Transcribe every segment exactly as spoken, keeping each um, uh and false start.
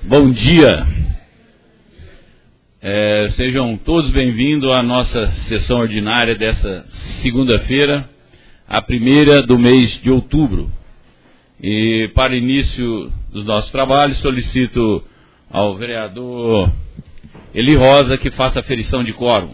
Bom dia. É, sejam todos bem-vindos à nossa sessão ordinária dessa segunda-feira, a primeira do mês de outubro. E para início dos nossos trabalhos, solicito ao vereador Eli Rosa que faça a aferição de quórum.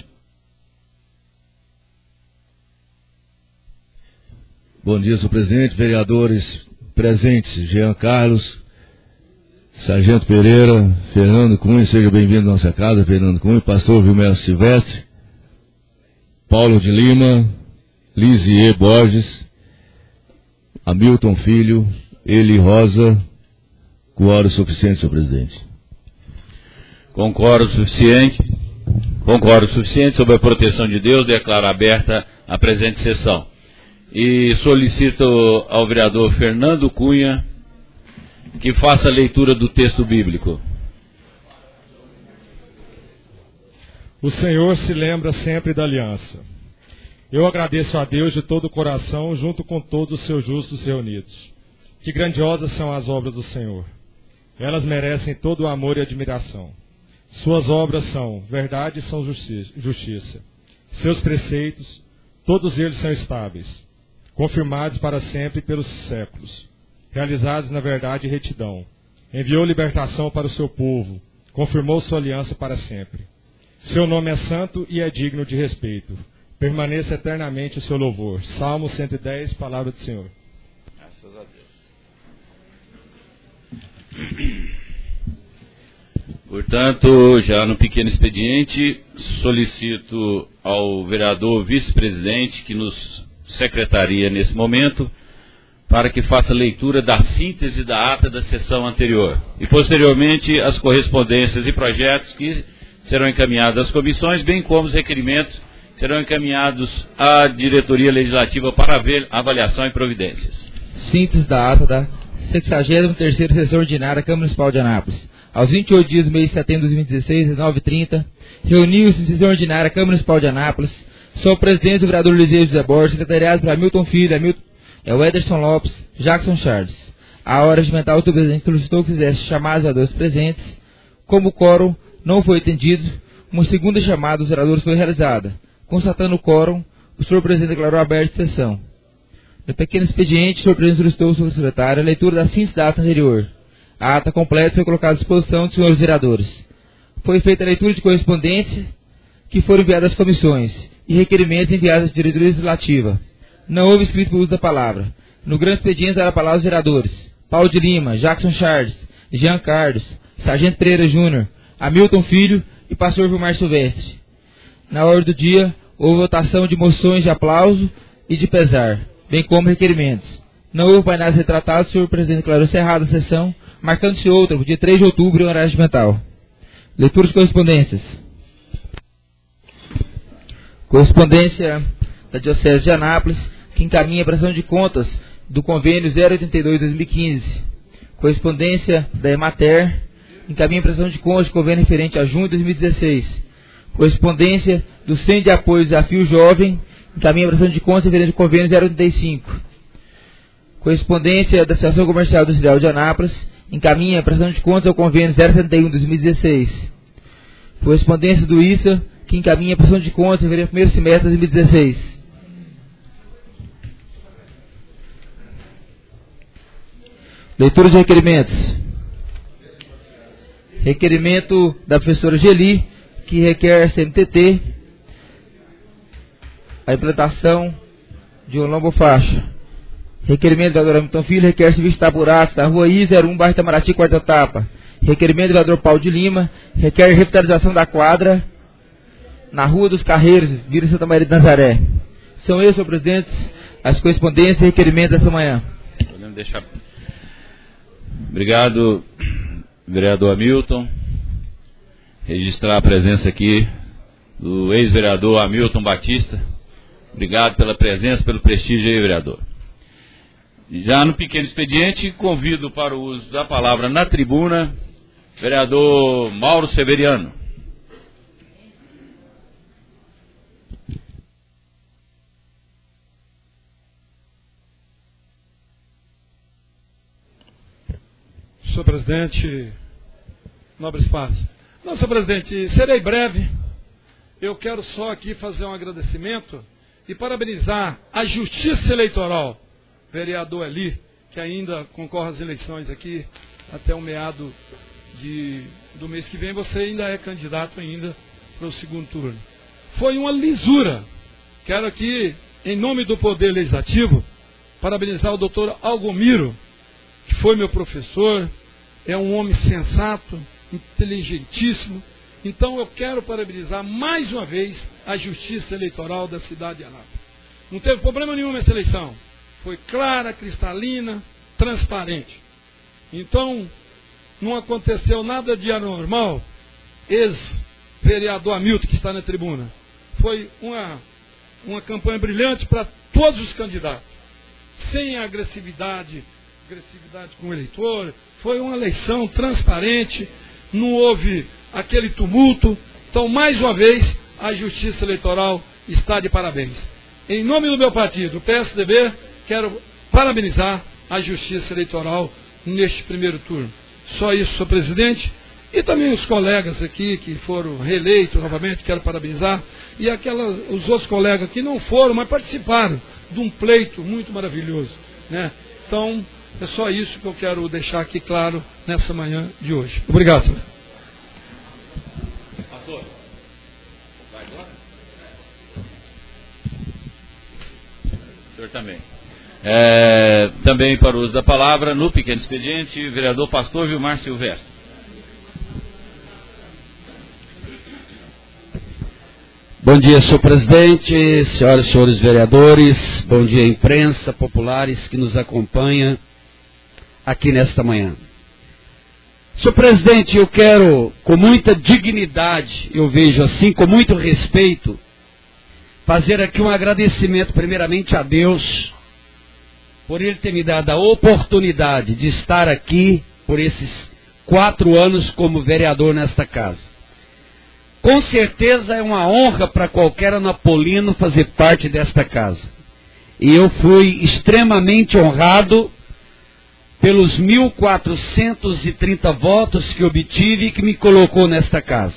Bom dia, senhor presidente, vereadores presentes, Jean Carlos, Sargento Pereira, Fernando Cunha, seja bem-vindo à nossa casa, Fernando Cunha, pastor Vilmel Silvestre, Paulo de Lima, Lisier Borges, Hamilton Filho, Eli Rosa, quórum suficiente, senhor presidente. Concordo suficiente. Concordo suficiente sobre a proteção de Deus, declaro aberta a presente sessão. E solicito ao vereador Fernando Cunha que faça a leitura do texto bíblico. O Senhor se lembra sempre da aliança. Eu agradeço a Deus de todo o coração, junto com todos os seus justos reunidos. Que grandiosas são as obras do Senhor. Elas merecem todo o amor e admiração. Suas obras são verdade e são justiça. Seus preceitos, todos eles são estáveis, confirmados para sempre pelos séculos, realizados na verdade e retidão. Enviou libertação para o seu povo, confirmou sua aliança para sempre. Seu nome é santo e é digno de respeito. Permaneça eternamente o seu louvor. Salmo cento e dez, palavra do Senhor. Graças a Deus. Portanto, já no pequeno expediente, solicito ao vereador vice-presidente que nos secretaria nesse momento, para que faça leitura da síntese da ata da sessão anterior e posteriormente as correspondências e projetos que serão encaminhados às comissões, bem como os requerimentos que serão encaminhados à diretoria legislativa para avaliação e providências. Síntese da ata da sexagésima terceira sessão ordinária da Câmara Municipal de Anápolis. Aos vinte e oito dias do mês de setembro de dois mil e dezesseis, às nove e trinta, reuniu-se em sessão ordinária da Câmara Municipal de Anápolis, sob a presidência do vereador Lisier José Borges, secretariado por Hamilton Filho, Hamilton, é o Ederson Lopes, Jackson Charles. A hora regimental do presidente solicitou que fizesse chamadas dos vereadores presentes. Como o quórum não foi atendido, uma segunda chamada dos vereadores foi realizada. Constatando o quórum, o senhor presidente declarou aberta a sessão. No pequeno expediente, o senhor presidente solicitou ao senhor secretário a leitura da síntese da ata anterior. A ata completa foi colocada à disposição dos senhores vereadores. Foi feita a leitura de correspondências que foram enviadas às comissões e requerimentos enviados à diretoria legislativa. Não houve escrito por uso da palavra. No grande expediente dará a palavra aos vereadores Paulo de Lima, Jackson Charles, Jean Carlos, Sargento Pereira Júnior, Hamilton Filho e pastor Vilmar Silvestre. Na hora do dia, houve votação de moções de aplauso e de pesar, bem como requerimentos. Não houve painéis retratados, o senhor presidente declarou encerrada a sessão, marcando-se outra, no dia três de outubro, em horário regimental. Leitura de correspondências. Correspondência da Diocese de Anápolis, que encaminha a prestação de contas do convênio zero oitenta e dois barra dois mil e quinze. Correspondência da Emater, encaminha a prestação de contas do convênio referente a junho de dois mil e dezesseis. Correspondência do Centro de Apoio ao Desafio Jovem, encaminha a prestação de contas referente ao convênio zero oitenta e cinco. Correspondência da Associação Comercial Industrial de Anápolis, encaminha a prestação de contas ao convênio zero setenta e um barra dois mil e dezesseis. Correspondência do I S A, que encaminha a prestação de contas referente ao primeiro semestre de dois mil e dezesseis. Leitura de requerimentos. Requerimento da professora Geli, que requer a C M T T a implantação de uma lombofaixa. Requerimento do vereador Hamilton Filho, requer serviço de taburatos na rua I zero um, bairro Itamaraty, quarta etapa. Requerimento do vereador Paulo de Lima, requer revitalização da quadra na Rua dos Carreiros, Vila Santa Maria de Nazaré. São esses, senhor presidente, as correspondências e requerimentos dessa manhã. Podemos deixar. Obrigado, vereador Hamilton. Registrar a presença aqui do ex-vereador Hamilton Batista. Obrigado pela presença, pelo prestígio aí, vereador. Já no pequeno expediente, convido para o uso da palavra na tribuna, vereador Mauro Severiano. Senhor presidente, nobres pares. Não, senhor presidente, serei breve. Eu quero só aqui fazer um agradecimento e parabenizar a Justiça Eleitoral, vereador Eli, que ainda concorre às eleições aqui até o meado de, do mês que vem. Você ainda é candidato ainda para o segundo turno. Foi uma lisura. Quero aqui, em nome do Poder Legislativo, parabenizar o doutor Algomiro, que foi meu professor, é um homem sensato, inteligentíssimo. Então eu quero parabenizar mais uma vez a Justiça Eleitoral da cidade de Anápolis. Não teve problema nenhum nessa eleição. Foi clara, cristalina, transparente. Então, não aconteceu nada de anormal. Ex-vereador Hamilton, que está na tribuna. Foi uma, uma campanha brilhante para todos os candidatos. Sem agressividade, agressividade com o eleitor. Foi uma eleição transparente. Não houve aquele tumulto. Então, mais uma vez, a Justiça Eleitoral está de parabéns. Em nome do meu partido, o P S D B, quero parabenizar a Justiça Eleitoral neste primeiro turno. Só isso, senhor presidente. E também os colegas aqui que foram reeleitos novamente, quero parabenizar. E aquelas, os outros colegas que não foram, mas participaram de um pleito muito maravilhoso, né? Então, é só isso que eu quero deixar aqui claro nessa manhã de hoje. Obrigado, senhor. Pastor, vai agora? O senhor também. É, também para o uso da palavra, no pequeno expediente, o vereador Pastor Vilmar Silvestre. Bom dia, senhor presidente, senhoras e senhores vereadores, bom dia, imprensa, populares que nos acompanha aqui nesta manhã. Senhor presidente, eu quero, com muita dignidade, eu vejo assim, com muito respeito, fazer aqui um agradecimento primeiramente a Deus, por Ele ter me dado a oportunidade de estar aqui por esses quatro anos como vereador nesta casa. Com certeza é uma honra para qualquer anapolino fazer parte desta casa. E eu fui extremamente honrado pelos mil quatrocentos e trinta votos que obtive e que me colocou nesta casa.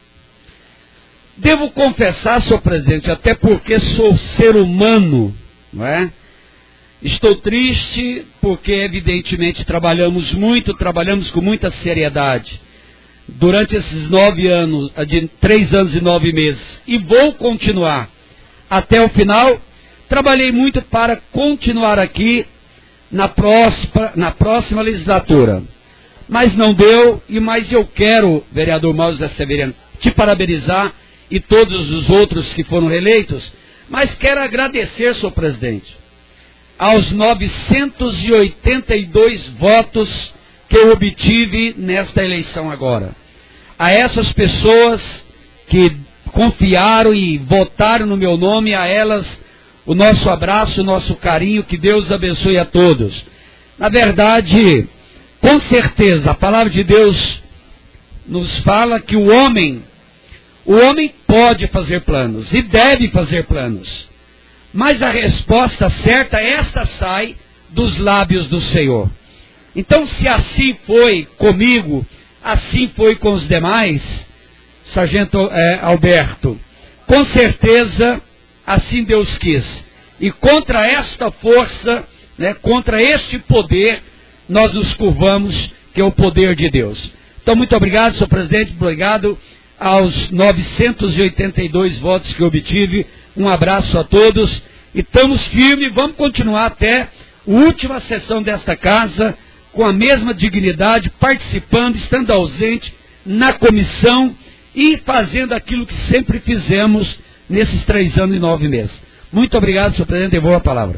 Devo confessar, senhor presidente, até porque sou ser humano, não é? Estou triste porque, evidentemente, trabalhamos muito, trabalhamos com muita seriedade durante esses nove anos, de três anos e nove meses, e vou continuar até o final. Trabalhei muito para continuar aqui na próxima, na próxima legislatura, mas não deu, e mais eu quero, vereador Mauro José Severiano, te parabenizar e todos os outros que foram reeleitos, mas quero agradecer, senhor presidente, aos novecentos e oitenta e dois votos que eu obtive nesta eleição agora. A essas pessoas que confiaram e votaram no meu nome, a elas o nosso abraço, o nosso carinho, que Deus abençoe a todos. Na verdade, com certeza, a palavra de Deus nos fala que o homem, o homem pode fazer planos e deve fazer planos. Mas a resposta certa, esta sai dos lábios do Senhor. Então, se assim foi comigo, assim foi com os demais, Sargento é, Alberto, com certeza, assim Deus quis. E contra esta força, né, contra este poder, nós nos curvamos, que é o poder de Deus. Então, muito obrigado, senhor presidente, obrigado aos novecentos e oitenta e dois votos que eu obtive. Um abraço a todos. E estamos firmes, vamos continuar até a última sessão desta casa, com a mesma dignidade, participando, estando ausente na comissão e fazendo aquilo que sempre fizemos nesses três anos e nove meses. Muito obrigado, senhor presidente, devolvo a palavra.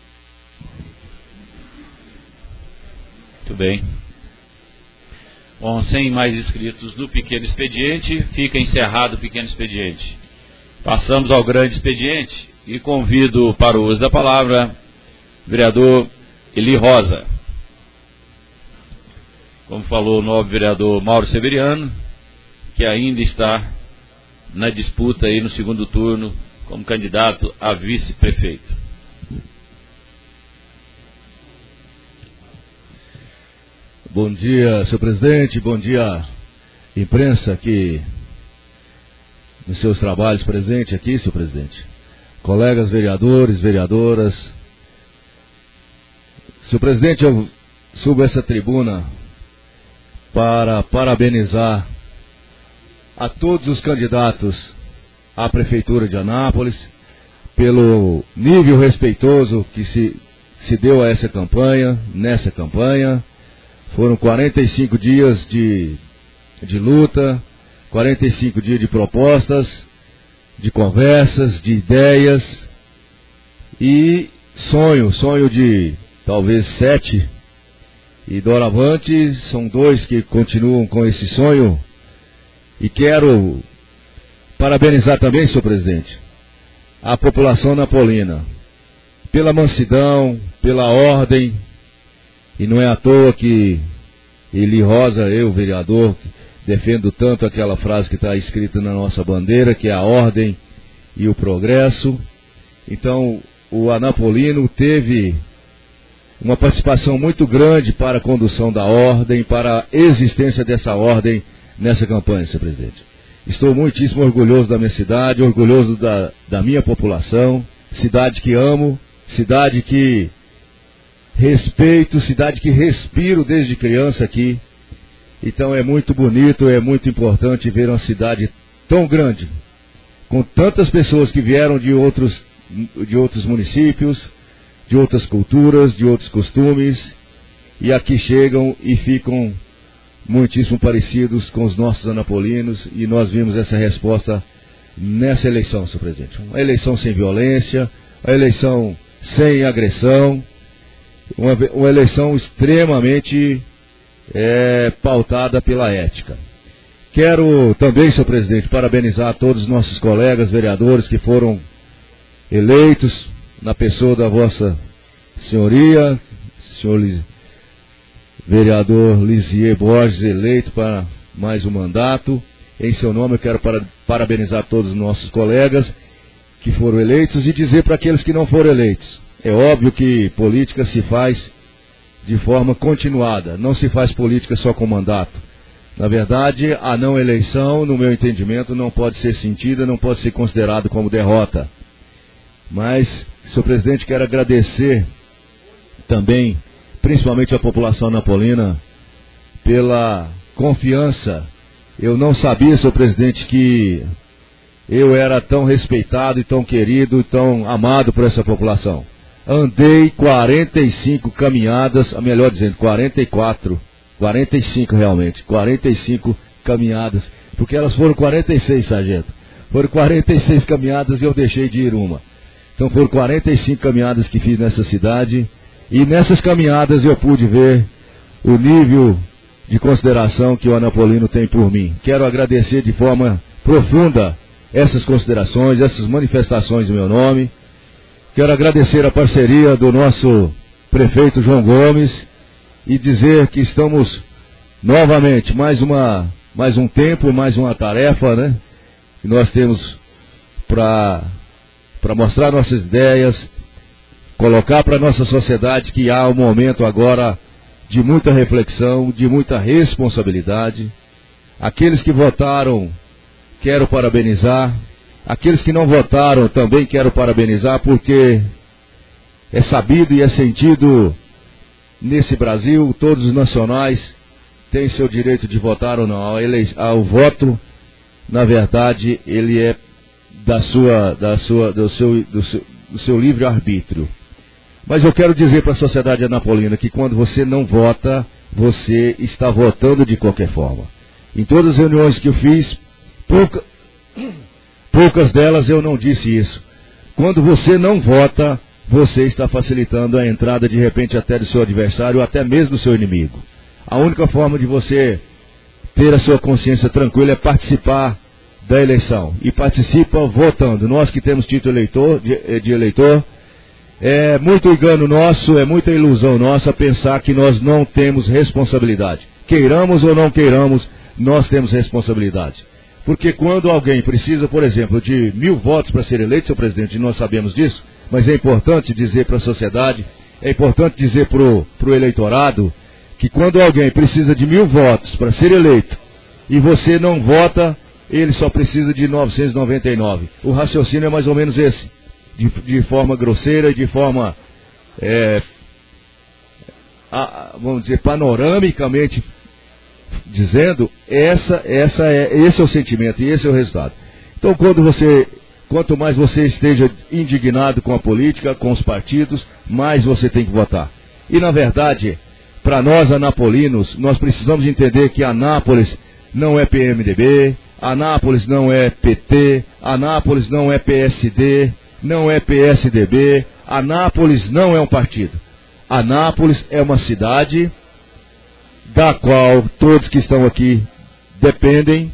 Muito bem. Bom, sem mais inscritos no pequeno expediente, fica encerrado o pequeno expediente. Passamos ao grande expediente e convido para o uso da palavra o vereador Eli Rosa. Como falou o nobre vereador Mauro Severiano, que ainda está na disputa aí no segundo turno como candidato a vice-prefeito. Bom dia, senhor presidente, bom dia, imprensa que nos seus trabalhos presente aqui, senhor presidente, colegas vereadores, vereadoras. Senhor presidente, eu subo essa tribuna para parabenizar a todos os candidatos à Prefeitura de Anápolis pelo nível respeitoso que se, se deu a essa campanha, nessa campanha. Foram quarenta e cinco dias de, de luta, quarenta e cinco dias de propostas, de conversas, de ideias e sonho, sonho de talvez sete, e doravante são dois que continuam com esse sonho. E quero parabenizar também, senhor presidente, a população napolina pela mansidão, pela ordem, e não é à toa que Eli Rosa, eu, vereador, defendo tanto aquela frase que está escrita na nossa bandeira, que é a ordem e o progresso. Então, o anapolino teve uma participação muito grande para a condução da ordem, para a existência dessa ordem nessa campanha, senhor presidente. Estou muitíssimo orgulhoso da minha cidade, orgulhoso da, da minha população, cidade que amo, cidade que respeito, cidade que respiro desde criança aqui. Então é muito bonito, é muito importante ver uma cidade tão grande, com tantas pessoas que vieram de outros, de outros municípios, de outras culturas, de outros costumes, e aqui chegam e ficam muitíssimo parecidos com os nossos anapolinos, e nós vimos essa resposta nessa eleição, senhor presidente. Uma eleição sem violência, uma eleição sem agressão, uma, uma eleição extremamente é, pautada pela ética. Quero também, senhor presidente, parabenizar todos os nossos colegas vereadores que foram eleitos na pessoa da vossa senhoria, senhor vereador Lisier Borges, eleito para mais um mandato. Em seu nome eu quero para, parabenizar todos os nossos colegas que foram eleitos e dizer para aqueles que não foram eleitos: é óbvio que política se faz de forma continuada, não se faz política só com mandato. Na verdade, a não eleição, no meu entendimento, não pode ser sentida, não pode ser considerado como derrota. Mas, senhor presidente, quero agradecer também, principalmente a população napolina, pela confiança. Eu não sabia, senhor presidente, que eu era tão respeitado e tão querido e tão amado por essa população. Andei quarenta e cinco caminhadas, melhor dizendo, quarenta e quatro, quarenta e cinco realmente, quarenta e cinco caminhadas, porque elas foram quarenta e seis, sargento. Foram quarenta e seis caminhadas e eu deixei de ir uma. Então foram quarenta e cinco caminhadas que fiz nessa cidade, e nessas caminhadas eu pude ver o nível de consideração que o anapolino tem por mim. Quero agradecer de forma profunda essas considerações, essas manifestações do meu nome. Quero agradecer a parceria do nosso prefeito João Gomes e dizer que estamos novamente, mais, uma, mais um tempo, mais uma tarefa, né, que nós temos para para mostrar nossas ideias, colocar para a nossa sociedade que há um momento agora de muita reflexão, de muita responsabilidade. Aqueles que votaram, quero parabenizar. Aqueles que não votaram, também quero parabenizar, porque é sabido e é sentido nesse Brasil, todos os nacionais têm seu direito de votar ou não. O voto, na verdade, ele é da sua, da sua, do seu, do seu, do seu livre-arbítrio. Mas eu quero dizer para a sociedade anapolina que quando você não vota, você está votando de qualquer forma. Em todas as reuniões que eu fiz, pouca, poucas delas eu não disse isso. Quando você não vota, você está facilitando a entrada de repente até do seu adversário, ou até mesmo do seu inimigo. A única forma de você ter a sua consciência tranquila é participar da eleição. E participa votando. Nós que temos título eleitor, de, de eleitor, é muito engano nosso, é muita ilusão nossa pensar que nós não temos responsabilidade. Queiramos ou não queiramos, nós temos responsabilidade. Porque quando alguém precisa, por exemplo, de mil votos para ser eleito, senhor presidente, nós sabemos disso, mas é importante dizer para a sociedade, é importante dizer para o eleitorado, que quando alguém precisa de mil votos para ser eleito, e você não vota, ele só precisa de novecentos e noventa e nove. O raciocínio é mais ou menos esse, de, de forma grosseira e de forma, é, a, vamos dizer, panoramicamente dizendo, essa, essa é, esse é o sentimento e esse é o resultado. Então, quando você, quanto mais você esteja indignado com a política, com os partidos, mais você tem que votar. E, na verdade, para nós anapolinos, nós precisamos entender que Anápolis não é P M D B, Anápolis não é P T, Anápolis não é P S D, não é P S D B, Anápolis não é um partido. Anápolis é uma cidade da qual todos que estão aqui dependem.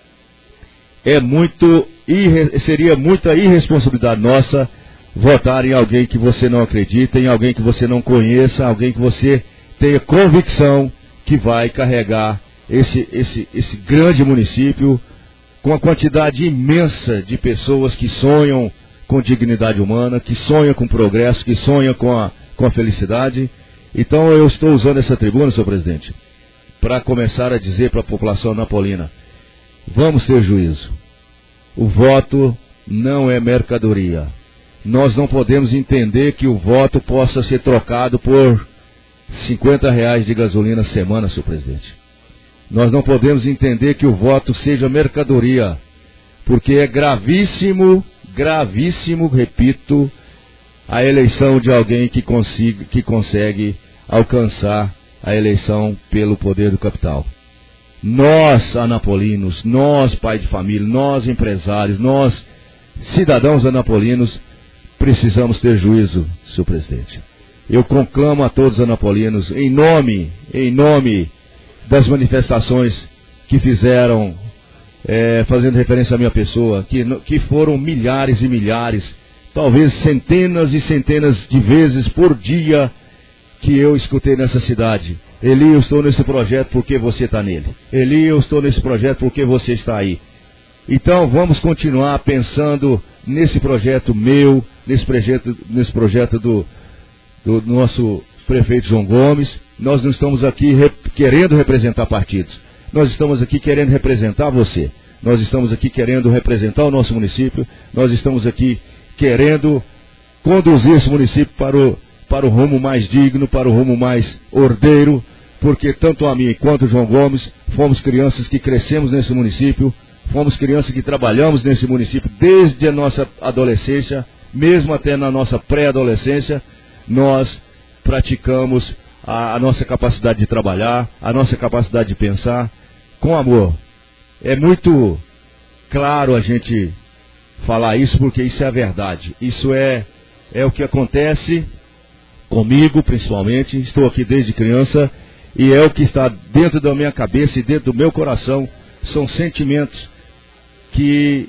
É muito, seria muita irresponsabilidade nossa votar em alguém que você não acredita, em alguém que você não conheça, alguém que você tenha convicção que vai carregar esse, esse, esse grande município com a quantidade imensa de pessoas que sonham com dignidade humana, que sonham com progresso, que sonham com a, com a felicidade. Então eu estou usando essa tribuna, senhor presidente, para começar a dizer para a população napolina: vamos ter juízo. O voto não é mercadoria. Nós não podemos entender que o voto possa ser trocado por cinquenta reais de gasolina semana, senhor presidente. Nós não podemos entender que o voto seja mercadoria, porque é gravíssimo, gravíssimo, repito, a eleição de alguém que, consiga, que consegue alcançar a eleição pelo poder do capital. Nós, anapolinos, nós, pai de família, nós, empresários, nós, cidadãos anapolinos, precisamos ter juízo, senhor presidente. Eu conclamo a todos os anapolinos, em nome, em nome das manifestações que fizeram, é, fazendo referência à minha pessoa, que, que foram milhares e milhares, talvez centenas e centenas de vezes por dia que eu escutei nessa cidade: Eli, eu estou nesse projeto porque você está nele. Eli, eu estou nesse projeto porque você está aí. Então vamos continuar pensando nesse projeto meu, nesse projeto, nesse projeto do, do nosso prefeito João Gomes. Nós não estamos aqui rep, querendo representar partidos. Nós estamos aqui querendo representar você. Nós estamos aqui querendo representar o nosso município. Nós estamos aqui querendo conduzir esse município para o, para o rumo mais digno, para o rumo mais ordeiro, porque tanto a mim quanto o João Gomes fomos crianças que crescemos nesse município, fomos crianças que trabalhamos nesse município desde a nossa adolescência, mesmo até na nossa pré-adolescência. Nós praticamos a, a nossa capacidade de trabalhar, a nossa capacidade de pensar com amor. É muito claro a gente falar isso, porque isso é a verdade. Isso é, é o que acontece comigo, principalmente. Estou aqui desde criança e é o que está dentro da minha cabeça e dentro do meu coração. São sentimentos que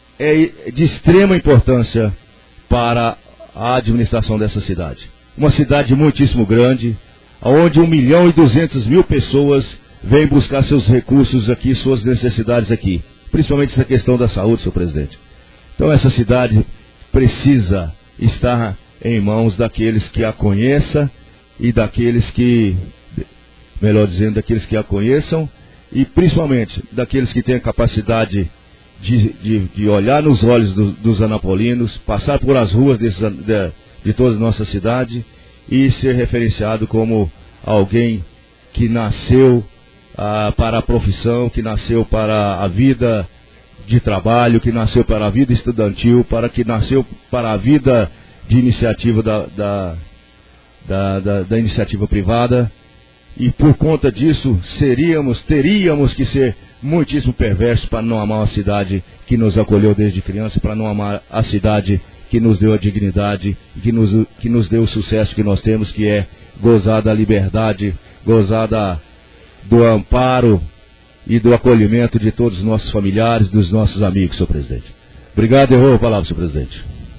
é de extrema importância para a administração dessa cidade. Uma cidade muitíssimo grande, onde um milhão e duzentas mil pessoas vêm buscar seus recursos aqui, suas necessidades aqui. Principalmente essa questão da saúde, senhor presidente. Então essa cidade precisa estar em mãos daqueles que a conheçam e daqueles que, melhor dizendo, daqueles que a conheçam e principalmente daqueles que têm a capacidade de, de, de olhar nos olhos do, dos anapolinos, passar por as ruas desses, de, de toda a nossa cidade e ser referenciado como alguém que nasceu ah, para a profissão, que nasceu para a vida de trabalho, que nasceu para a vida estudantil, para que nasceu para a vida de iniciativa da, da, da, da, da iniciativa privada. E por conta disso seríamos, teríamos que ser muitíssimo perversos para não amar a cidade que nos acolheu desde criança, para não amar a cidade que nos deu a dignidade, que nos, que nos deu o sucesso que nós temos, que é gozar da liberdade, gozar da, do amparo e do acolhimento de todos os nossos familiares, dos nossos amigos, senhor presidente. Obrigado, eu vou a palavra, senhor presidente.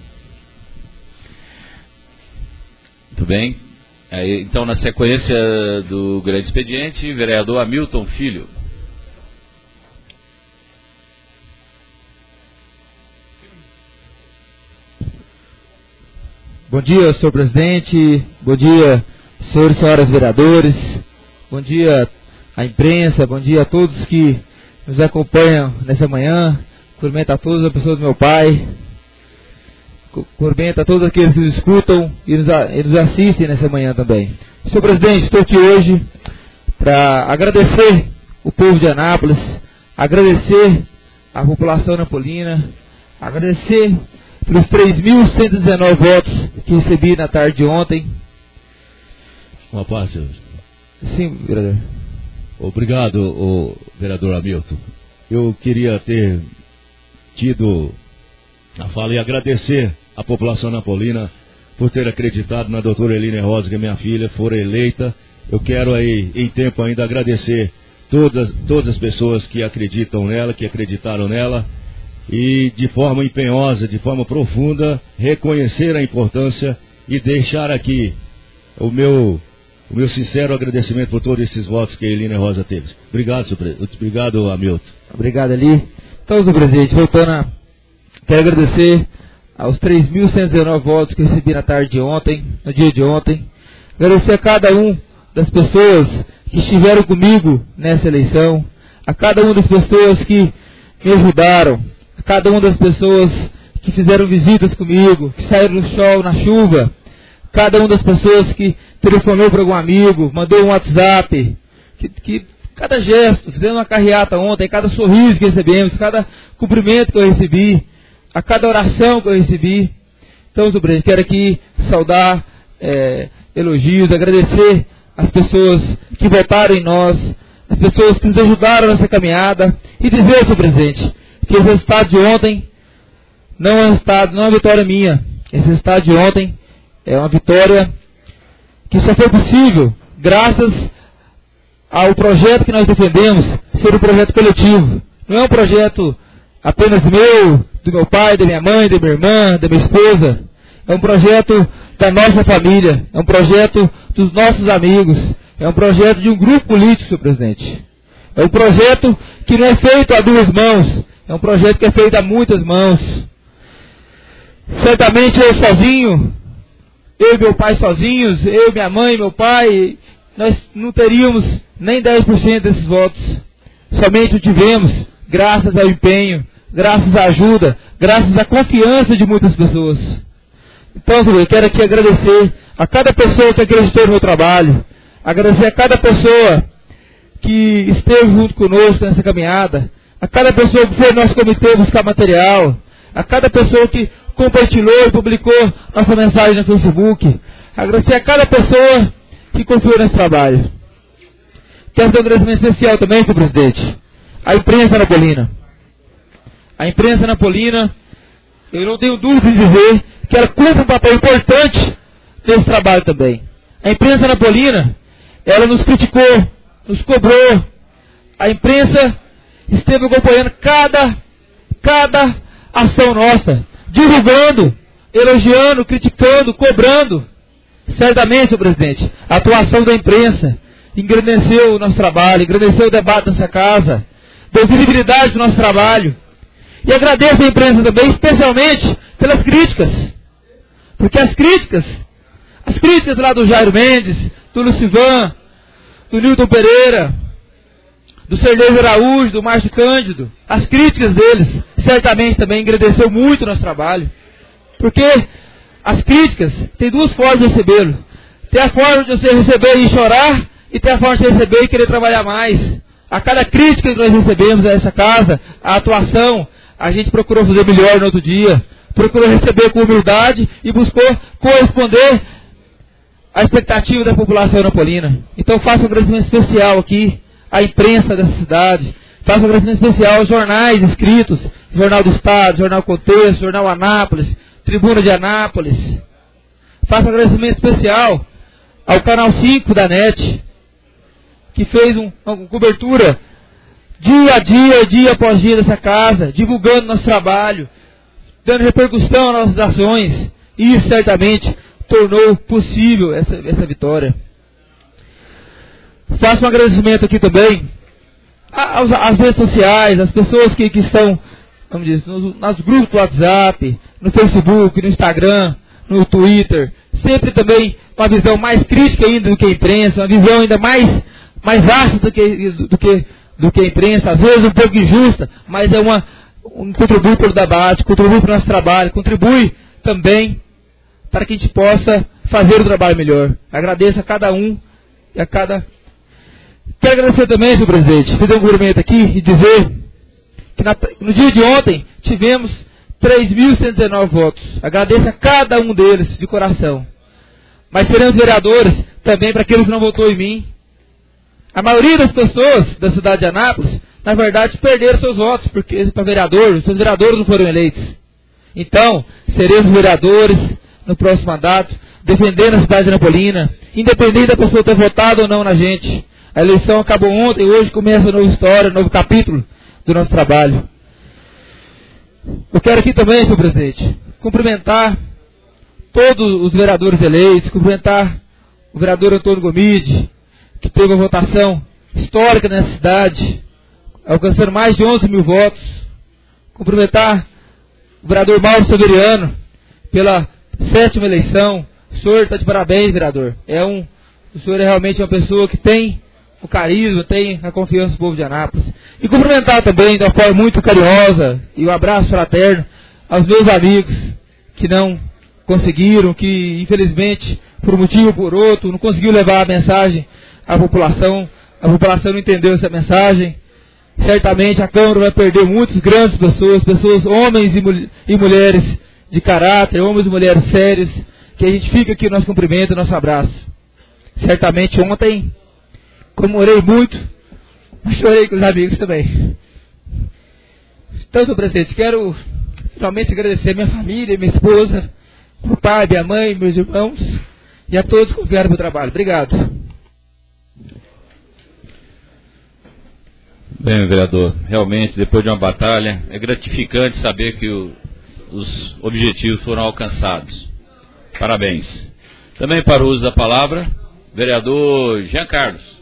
Muito bem. Aí, então, na sequência do grande expediente, vereador Hamilton Filho. Bom dia, senhor presidente. Bom dia, senhores e senhoras vereadores. Bom dia à imprensa. Bom dia a todos que nos acompanham nessa manhã. Cumprimento a todas as pessoas do meu pai. Cumprimento a todos aqueles que nos escutam e nos, e nos assistem nessa manhã também. Senhor presidente, estou aqui hoje para agradecer o povo de Anápolis, agradecer a população anapolina, agradecer pelos três mil cento e dezenove votos que recebi na tarde de ontem. Uma parte. Sim, vereador. Obrigado, o vereador Hamilton. Eu queria ter tido a fala e agradecer a população anapolina por ter acreditado na doutora Eline Rosa, que é minha filha, for eleita. Eu quero aí, em tempo ainda, agradecer todas, todas as pessoas que acreditam nela, que acreditaram nela, e de forma empenhosa, de forma profunda, reconhecer a importância e deixar aqui o meu, o meu sincero agradecimento por todos esses votos que a Eline Rosa teve. Obrigado, senhor presidente. Obrigado, Hamilton. Obrigado, Eli. Então, senhor presidente, voltando a... Quero agradecer aos três mil cento e dezenove votos que eu recebi na tarde de ontem, no dia de ontem. Agradecer a cada um das pessoas que estiveram comigo nessa eleição, a cada uma das pessoas que me ajudaram, a cada uma das pessoas que fizeram visitas comigo, que saíram no sol, na chuva, cada uma das pessoas que telefonou para algum amigo, mandou um WhatsApp, que, que cada gesto, fizemos uma carreata ontem, cada sorriso que recebemos, cada cumprimento que eu recebi, a cada oração que eu recebi. Então, senhor presidente, quero aqui saudar, é, elogios, agradecer as pessoas que votaram em nós, as pessoas que nos ajudaram nessa caminhada, e dizer, senhor presidente, que esse resultado de ontem não é um resultado, não é uma vitória minha. Esse resultado de ontem é uma vitória que só foi possível graças ao projeto que nós defendemos ser um projeto coletivo. Não é um projeto apenas meu, do meu pai, da minha mãe, da minha irmã, da minha esposa. É um projeto da nossa família, é um projeto dos nossos amigos, é um projeto de um grupo político, senhor presidente. É um projeto que não é feito a duas mãos, é um projeto que é feito a muitas mãos. Certamente eu sozinho, eu e meu pai sozinhos, eu, minha mãe, meu pai, nós não teríamos nem dez por cento desses votos. Somente o tivemos graças ao empenho, graças à ajuda, graças à confiança de muitas pessoas. Então, eu quero aqui agradecer a cada pessoa que acreditou no meu trabalho, agradecer a cada pessoa que esteve junto conosco nessa caminhada, a cada pessoa que foi no nosso comitê buscar material, a cada pessoa que compartilhou e publicou nossa mensagem no Facebook, agradecer a cada pessoa que confiou nesse trabalho. Quero dar um agradecimento especial também, senhor presidente, à imprensa anapolina. A imprensa anapolina, eu não tenho dúvida de dizer que ela cumpre um papel importante nesse trabalho também. A imprensa anapolina, ela nos criticou, nos cobrou. A imprensa esteve acompanhando cada, cada ação nossa, divulgando, elogiando, criticando, cobrando. Certamente, senhor presidente, a atuação da imprensa engrandeceu o nosso trabalho, engrandeceu o debate nessa casa, deu visibilidade para o nosso trabalho. E agradeço a imprensa também, especialmente pelas críticas. Porque as críticas, as críticas lá do Jairo Mendes, do Lucivan, do Nilton Pereira, do Serlei Araújo, do Márcio Cândido, as críticas deles, certamente também engrandeceu muito o nosso trabalho. Porque as críticas, tem duas formas de recebê-lo. Tem a forma de você receber e chorar, e tem a forma de você receber e querer trabalhar mais. A cada crítica que nós recebemos a essa casa, a atuação, a gente procurou fazer melhor no outro dia, procurou receber com humildade e buscou corresponder à expectativa da população anapolina. Então faço um agradecimento especial aqui à imprensa dessa cidade, faço um agradecimento especial aos jornais escritos, Jornal do Estado, Jornal Contexto, Jornal Anápolis, Tribuna de Anápolis. Faço um agradecimento especial ao Canal cinco da N E T, que fez um, uma cobertura dia a dia, dia após dia dessa casa, divulgando nosso trabalho, dando repercussão às nossas ações, e isso certamente tornou possível essa, essa vitória. Faço um agradecimento aqui também às, às redes sociais, às pessoas que, que estão, vamos dizer, nos, nos grupos do WhatsApp, no Facebook, no Instagram, no Twitter, sempre também uma visão mais crítica ainda do que a imprensa, uma visão ainda mais, mais ácida do que, do que do que a imprensa, às vezes um pouco injusta, mas é uma, um, contribui para o debate, contribui para o nosso trabalho, contribui também para que a gente possa fazer o trabalho melhor. Agradeço a cada um e a cada... Quero agradecer também, senhor presidente, fazer um cumprimento aqui e dizer que na, no dia de ontem tivemos três mil cento e dezenove votos. Agradeço a cada um deles de coração. Mas seremos vereadores também para aqueles que não votou em mim. A maioria das pessoas da cidade de Anápolis, na verdade, perderam seus votos, porque para vereador, os seus vereadores não foram eleitos. Então, seremos vereadores no próximo mandato, defendendo a cidade de Anapolina, independente da pessoa ter votado ou não na gente. A eleição acabou ontem, hoje começa uma nova história, um novo capítulo do nosso trabalho. Eu quero aqui também, senhor presidente, cumprimentar todos os vereadores eleitos, cumprimentar o vereador Antônio Gomide, que teve uma votação histórica nessa cidade, alcançando mais de onze mil votos. Cumprimentar o vereador Mauro Severiano pela sétima eleição. O senhor está de parabéns, vereador. É um, o senhor é realmente uma pessoa que tem o carisma, tem a confiança do povo de Anápolis. E cumprimentar também de uma forma muito carinhosa e um abraço fraterno aos meus amigos que não conseguiram, que infelizmente, por um motivo ou por outro, não conseguiu levar a mensagem à população. A população não entendeu essa mensagem. Certamente a Câmara vai perder muitas grandes pessoas, pessoas, homens e, mul- e mulheres de caráter, homens e mulheres sérios, que a gente fica aqui no nosso cumprimento, no nosso abraço. Certamente ontem comemorei muito, mas chorei com os amigos também. Então, senhor presidente, quero finalmente agradecer a minha família, minha esposa, meu pai, minha mãe, meus irmãos, e a todos que confiaram no meu trabalho. Obrigado. Bem, vereador, realmente, depois de uma batalha, é gratificante saber que o, os objetivos foram alcançados. Parabéns. Também para o uso da palavra, vereador Jean Carlos.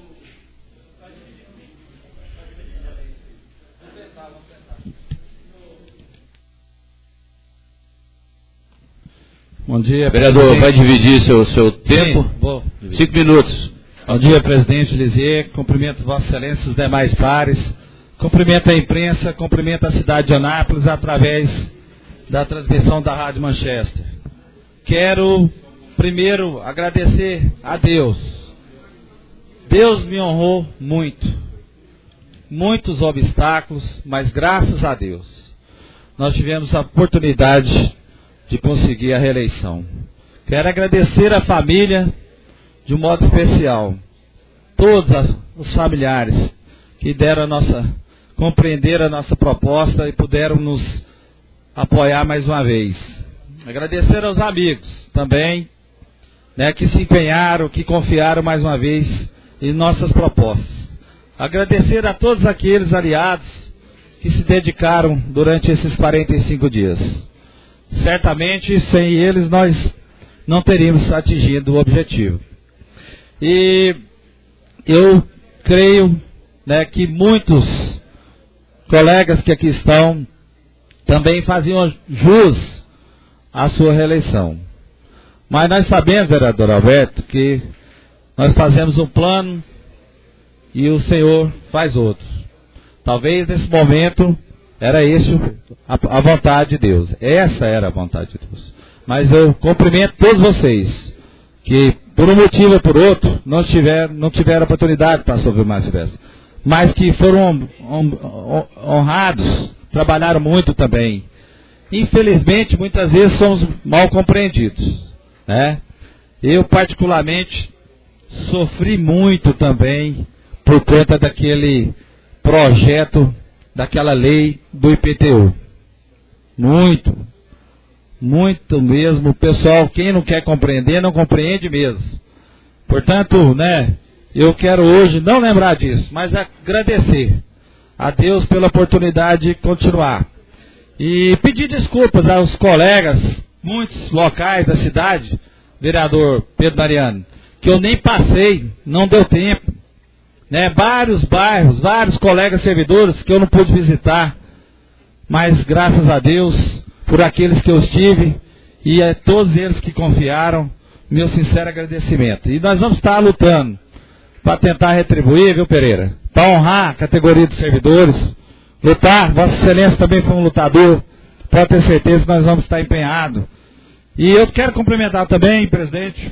Bom dia, vereador, vai dividir seu, seu tempo? Sim, vou dividir. Cinco minutos. Bom dia, presidente Lisier, cumprimento Vossa Excelência e os demais pares, cumprimento a imprensa, cumprimento a cidade de Anápolis através da transmissão da Rádio Manchester. Quero primeiro agradecer a Deus. Deus me honrou muito, muitos obstáculos, mas graças a Deus nós tivemos a oportunidade de conseguir a reeleição. Quero agradecer a família de um modo especial, todos as, os familiares que deram a nossa, compreenderam a nossa proposta e puderam nos apoiar mais uma vez. Agradecer aos amigos também, né, que se empenharam, que confiaram mais uma vez em nossas propostas. Agradecer a todos aqueles aliados que se dedicaram durante esses quarenta e cinco dias. Certamente, sem eles, nós não teríamos atingido o objetivo. E eu creio, né, que muitos colegas que aqui estão também faziam jus à sua reeleição. Mas nós sabemos, vereador Alberto, que nós fazemos um plano e o senhor faz outro. Talvez nesse momento era esse a, a vontade de Deus. Essa era a vontade de Deus. Mas eu cumprimento todos vocês que, por um motivo ou por outro, não tiveram, não tiveram oportunidade para sofrer mais festa, mas que foram honrados, trabalharam muito também. Infelizmente, muitas vezes somos mal compreendidos, né? Eu, particularmente, sofri muito também por conta daquele projeto, daquela lei do I P T U. Muito. Muito mesmo. O pessoal, quem não quer compreender, não compreende mesmo. Portanto, né, eu quero hoje não lembrar disso, mas agradecer a Deus pela oportunidade de continuar. E pedir desculpas aos colegas, muitos locais da cidade, vereador Pedro Mariano, que eu nem passei, não deu tempo. Né, vários bairros, vários colegas servidores que eu não pude visitar, mas graças a Deus, por aqueles que eu estive, e a todos eles que confiaram, meu sincero agradecimento. E nós vamos estar lutando para tentar retribuir, viu, Pereira? Para honrar a categoria dos servidores, lutar. Vossa Excelência também foi um lutador, pode ter certeza que nós vamos estar empenhados. E eu quero cumprimentar também, presidente,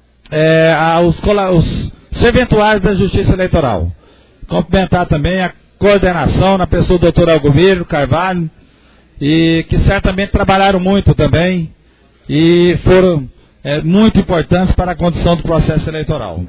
é, os, os serventuários da Justiça Eleitoral. Cumprimentar também a coordenação na pessoa do doutor Algumiro Carvalho, e que certamente trabalharam muito também e foram é, muito importantes para a condução do processo eleitoral.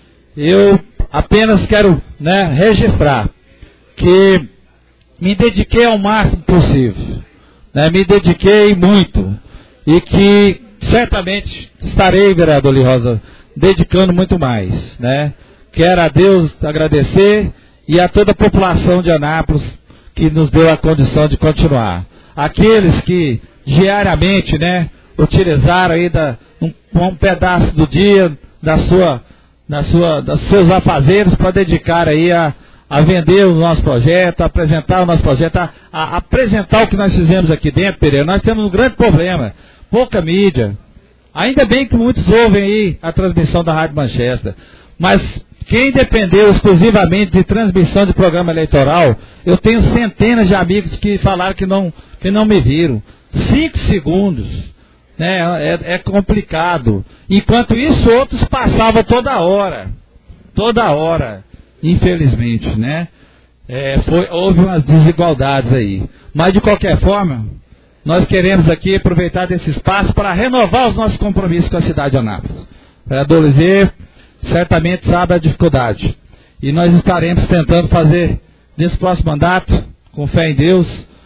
Eu apenas quero, né, registrar que me dediquei ao máximo possível, né, me dediquei muito, e que certamente estarei, vereador Li Rosa, dedicando muito mais, né? Quero a Deus agradecer e a toda a população de Anápolis que nos deu a condição de continuar. Aqueles que diariamente, né, utilizaram aí da, um, um pedaço do dia da sua, da sua, dos seus afazeres para dedicar aí a, a vender o nosso projeto, a apresentar o nosso projeto, a, a apresentar o que nós fizemos aqui dentro, Pereira. Nós temos um grande problema, pouca mídia. Ainda bem que muitos ouvem aí a transmissão da Rádio Manchester, mas quem dependeu exclusivamente de transmissão de programa eleitoral, eu tenho centenas de amigos que falaram que não, que não me viram. Cinco segundos, né, é, é complicado. Enquanto isso, outros passavam toda hora. Toda hora, infelizmente, né? É, foi, houve umas desigualdades aí. Mas, de qualquer forma, nós queremos aqui aproveitar desse espaço para renovar os nossos compromissos com a cidade de Anápolis. O vereador Lisê certamente sabe a dificuldade. E nós estaremos tentando fazer, nesse próximo mandato, com fé em Deus,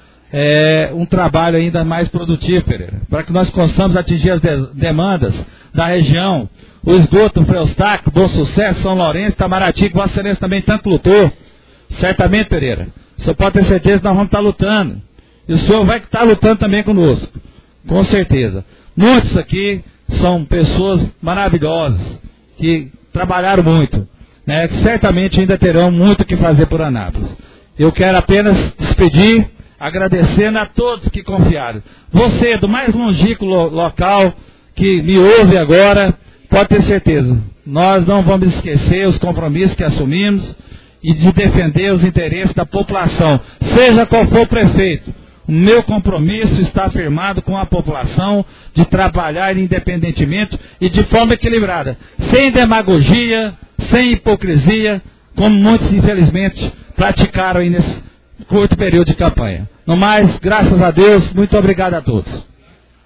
é, um trabalho ainda mais produtivo, Pereira, para que nós possamos atingir as de demandas da região. O esgoto, Frei Eustáquio, Bom Sucesso, São Lourenço, Itamaraty, que Vossa Excelência também tanto lutou. Certamente, Pereira, o senhor pode ter certeza que nós vamos estar lutando. E o senhor vai estar lutando também conosco. Com certeza. Muitos aqui são pessoas maravilhosas, que trabalharam muito, né, que certamente ainda terão muito o que fazer por Anápolis. Eu quero apenas despedir, agradecendo a todos que confiaram. Você, do mais longínquo lo local, que me ouve agora, pode ter certeza, nós não vamos esquecer os compromissos que assumimos e de defender os interesses da população, seja qual for o prefeito. O meu compromisso está firmado com a população de trabalhar independentemente e de forma equilibrada, sem demagogia, sem hipocrisia, como muitos, infelizmente, praticaram aí nesse curto período de campanha. No mais, graças a Deus, muito obrigado a todos.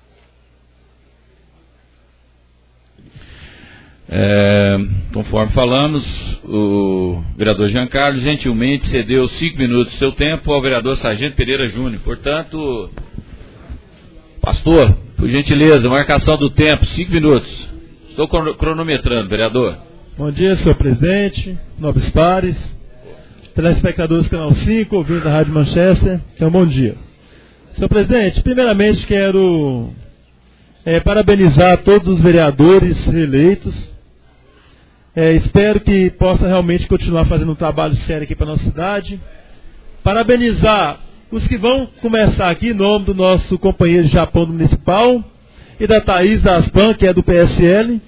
É, conforme falamos, o vereador Jean Carlos gentilmente cedeu cinco minutos do seu tempo ao vereador Sargento Pereira Júnior. Portanto, pastor, por gentileza, marcação do tempo, cinco minutos. Estou cronometrando, vereador. Bom dia, senhor presidente, nobres pares, telespectadores do Canal cinco, ouvintes da Rádio Manchester, então bom dia. Senhor presidente, primeiramente quero é, parabenizar todos os vereadores reeleitos. É, espero que possa realmente continuar fazendo um trabalho sério aqui para a nossa cidade. Parabenizar os que vão começar aqui, em nome do nosso companheiro de Japão do Municipal e da Thaís Aspan, que é do P S L.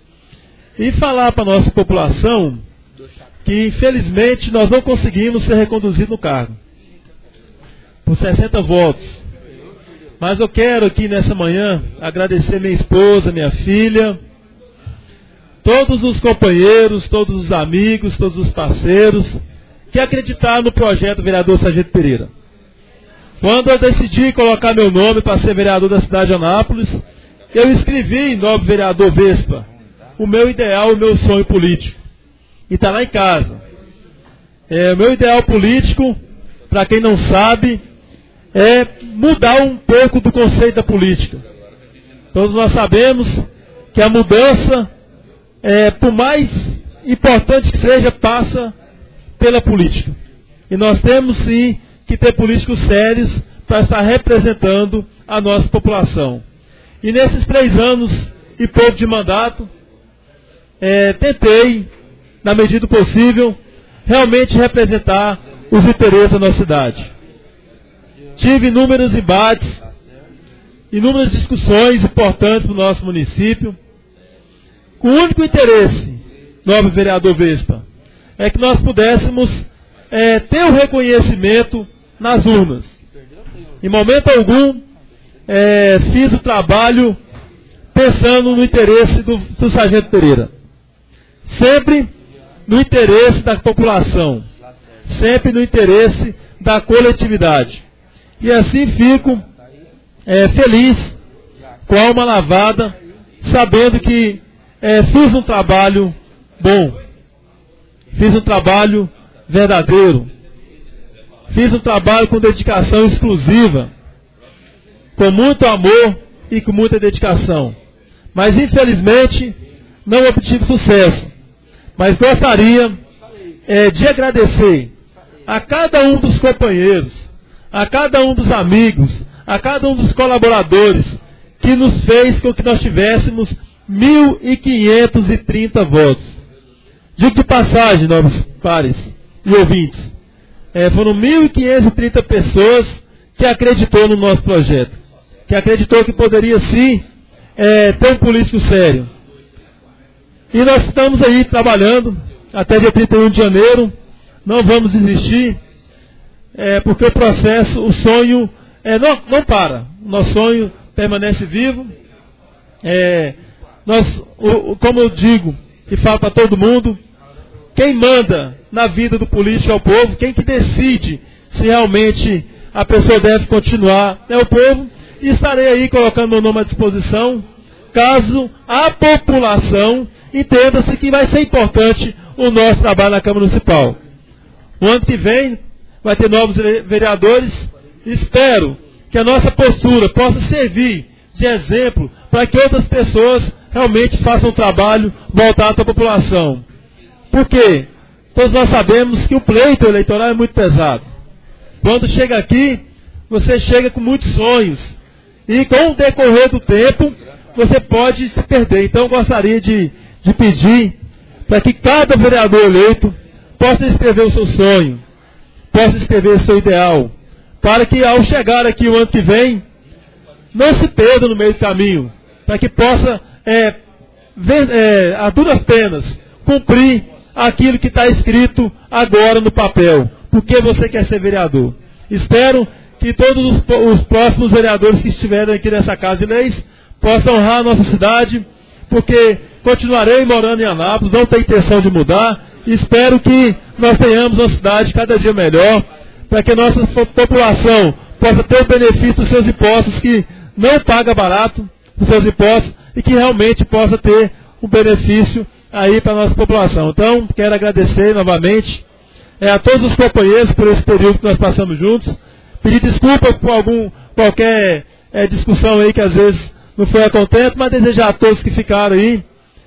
E falar para a nossa população que, infelizmente, nós não conseguimos ser reconduzidos no cargo por sessenta votos. Mas eu quero aqui nessa manhã agradecer minha esposa, minha filha, todos os companheiros, todos os amigos, todos os parceiros que acreditaram no projeto vereador Sargento Pereira. Quando eu decidi colocar meu nome para ser vereador da cidade de Anápolis, eu escrevi, nobre vereador Vespa, o meu ideal, o meu sonho político. E está lá em casa. É, o meu ideal político, para quem não sabe, é mudar um pouco do conceito da política. Todos nós sabemos que a mudança, É, por mais importante que seja, passa pela política. E nós temos sim que ter políticos sérios para estar representando a nossa população. E nesses três anos e pouco de mandato, é, tentei, na medida do possível, realmente representar os interesses da nossa cidade. Tive inúmeros embates, inúmeras discussões importantes no nosso município, com o único interesse, nobre vereador Vespa, é que nós pudéssemos é, ter o reconhecimento nas urnas. Em momento algum, é, fiz o trabalho pensando no interesse do, do Sargento Pereira. Sempre no interesse da população. Sempre no interesse da coletividade. E assim fico é, feliz, com a alma lavada, sabendo que é, fiz um trabalho bom. Fiz um trabalho verdadeiro. Fiz um trabalho com dedicação exclusiva, com muito amor e com muita dedicação. Mas infelizmente não obtive sucesso. Mas gostaria é, de agradecer a cada um dos companheiros, a cada um dos amigos, a cada um dos colaboradores que nos fez com que nós tivéssemos mil quinhentos e trinta votos. Digo de passagem, nobres pares e ouvintes, é, foram mil quinhentas e trinta pessoas que acreditou no nosso projeto, que acreditou que poderia sim é, ter um político sério. E nós estamos aí trabalhando até dia trinta e um de janeiro, não vamos desistir, é, porque o processo, o sonho é, não, não para, o nosso sonho permanece vivo. É, nós, o, como eu digo e falo para todo mundo, quem manda na vida do político é o povo, quem que decide se realmente a pessoa deve continuar é o povo, e estarei aí colocando meu nome à disposição, caso a população entenda-se que vai ser importante o nosso trabalho na Câmara Municipal. O ano que vem vai ter novos vereadores, espero que a nossa postura possa servir de exemplo para que outras pessoas realmente façam um trabalho voltado para a população. Por quê? Todos nós sabemos que o pleito eleitoral é muito pesado. Quando chega aqui, você chega com muitos sonhos. E com o decorrer do tempo, você pode se perder. Então eu gostaria de, de pedir para que cada vereador eleito possa escrever o seu sonho, possa escrever o seu ideal, para que ao chegar aqui o ano que vem, não se perda no meio do caminho, para que possa, é, ver, é, a duras penas, cumprir aquilo que está escrito agora no papel, porque você quer ser vereador. Espero que todos os, os próximos vereadores que estiverem aqui nessa Casa de Leis possam honrar a nossa cidade, porque continuarei morando em Anápolis, não tenho intenção de mudar, e espero que nós tenhamos uma cidade cada dia melhor, para que a nossa população possa ter o benefício dos seus impostos, que não paga barato os seus impostos, e que realmente possa ter um benefício aí para a nossa população. Então, quero agradecer novamente é, a todos os companheiros por esse período que nós passamos juntos, pedir desculpa por algum, qualquer é, discussão aí que às vezes não foi a contento, mas desejar a todos que ficaram aí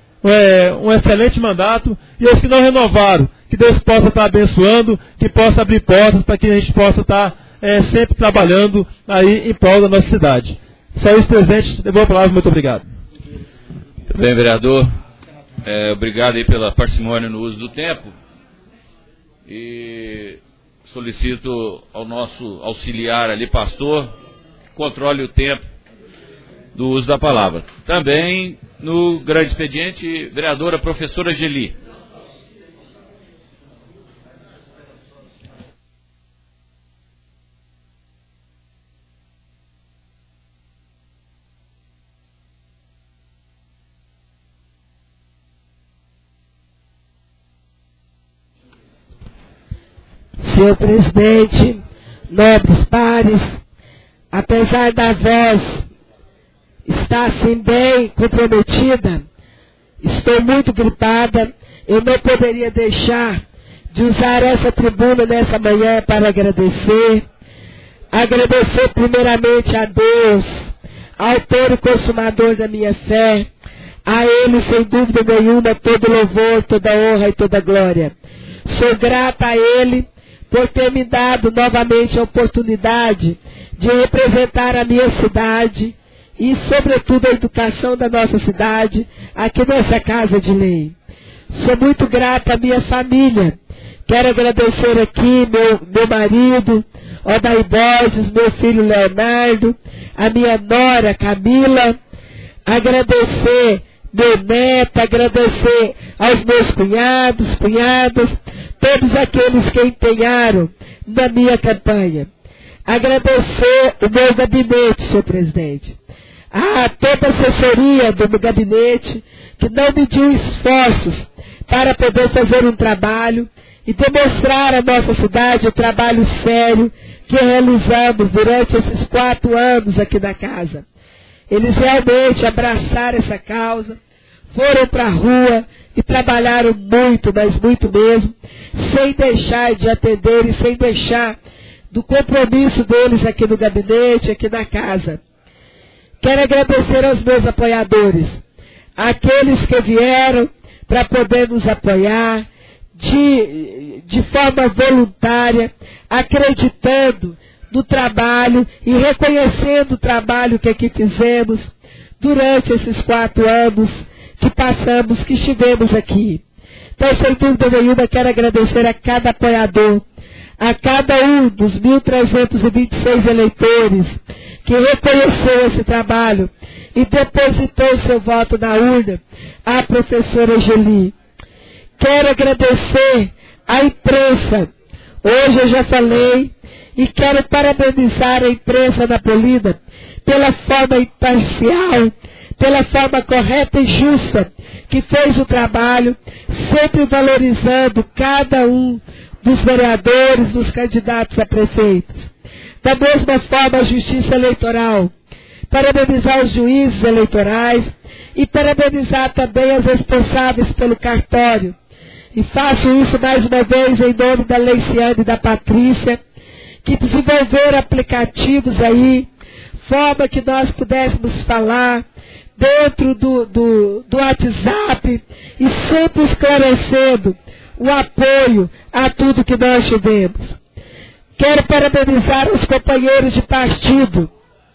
é, um excelente mandato, e os que não renovaram, que Deus possa estar abençoando, que possa abrir portas para que a gente possa estar é, sempre trabalhando aí em prol da nossa cidade. Só isso, presidente, devolvo a palavra, muito obrigado. Muito bem, vereador. É, obrigado aí pela parcimônia no uso do tempo. E solicito ao nosso auxiliar ali, pastor, que controle o tempo do uso da palavra. Também no grande expediente, vereadora professora Geli. Senhor presidente, nobres pares, apesar da voz estar assim bem comprometida, estou muito gripada, eu não poderia deixar de usar essa tribuna nessa manhã para agradecer, agradecer primeiramente a Deus, autor e consumador da minha fé, a Ele sem dúvida nenhuma todo louvor, toda honra e toda glória. Sou grata a Ele por ter me dado novamente a oportunidade de representar a minha cidade e, sobretudo, a educação da nossa cidade aqui nessa Casa de Lei. Sou muito grata à minha família. Quero agradecer aqui meu, meu marido, Odair Borges, meu filho Leonardo, a minha nora Camila, agradecer meu neto, agradecer aos meus cunhados, cunhadas, todos aqueles que empenharam na minha campanha. Agradecer o meu gabinete, senhor presidente. A toda a assessoria do meu gabinete, que não mediu esforços para poder fazer um trabalho e demonstrar à nossa cidade o trabalho sério que realizamos durante esses quatro anos aqui na casa. Eles realmente abraçaram essa causa, foram para a rua e trabalharam muito, mas muito mesmo, sem deixar de atender e sem deixar do compromisso deles aqui no gabinete, aqui na casa. Quero agradecer aos meus apoiadores, aqueles que vieram para poder nos apoiar de, de forma voluntária, acreditando no trabalho e reconhecendo o trabalho que aqui fizemos durante esses quatro anos que passamos, que estivemos aqui. Então, sem dúvida nenhuma, quero agradecer a cada apoiador, a cada um dos mil trezentos e vinte e seis eleitores que reconheceu esse trabalho e depositou seu voto na urna, à professora Geli. Quero agradecer à imprensa. Hoje eu já falei e quero parabenizar a imprensa napolina pela forma imparcial, pela forma correta e justa que fez o trabalho, sempre valorizando cada um dos vereadores, dos candidatos a prefeitos. Da mesma forma, a Justiça Eleitoral, parabenizar os juízes eleitorais e parabenizar também as responsáveis pelo cartório. E faço isso mais uma vez em nome da Leiciane e da Patrícia, que desenvolveram aplicativos aí, forma que nós pudéssemos falar dentro do, do, do WhatsApp e sempre esclarecendo o apoio a tudo que nós tivemos. Quero parabenizar os companheiros de partido,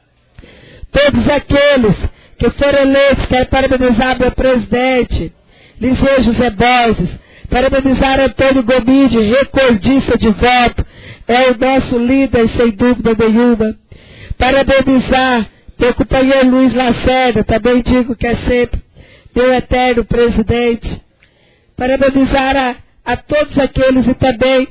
todos aqueles que foram eleitos. Quero parabenizar meu presidente, Liseu José Borges, parabenizar Antônio Gomide, recordista de voto, é o nosso líder, sem dúvida nenhuma. Parabenizar meu companheiro Luiz Lacerda, também digo que é sempre meu eterno presidente. Parabenizar a, a todos aqueles e também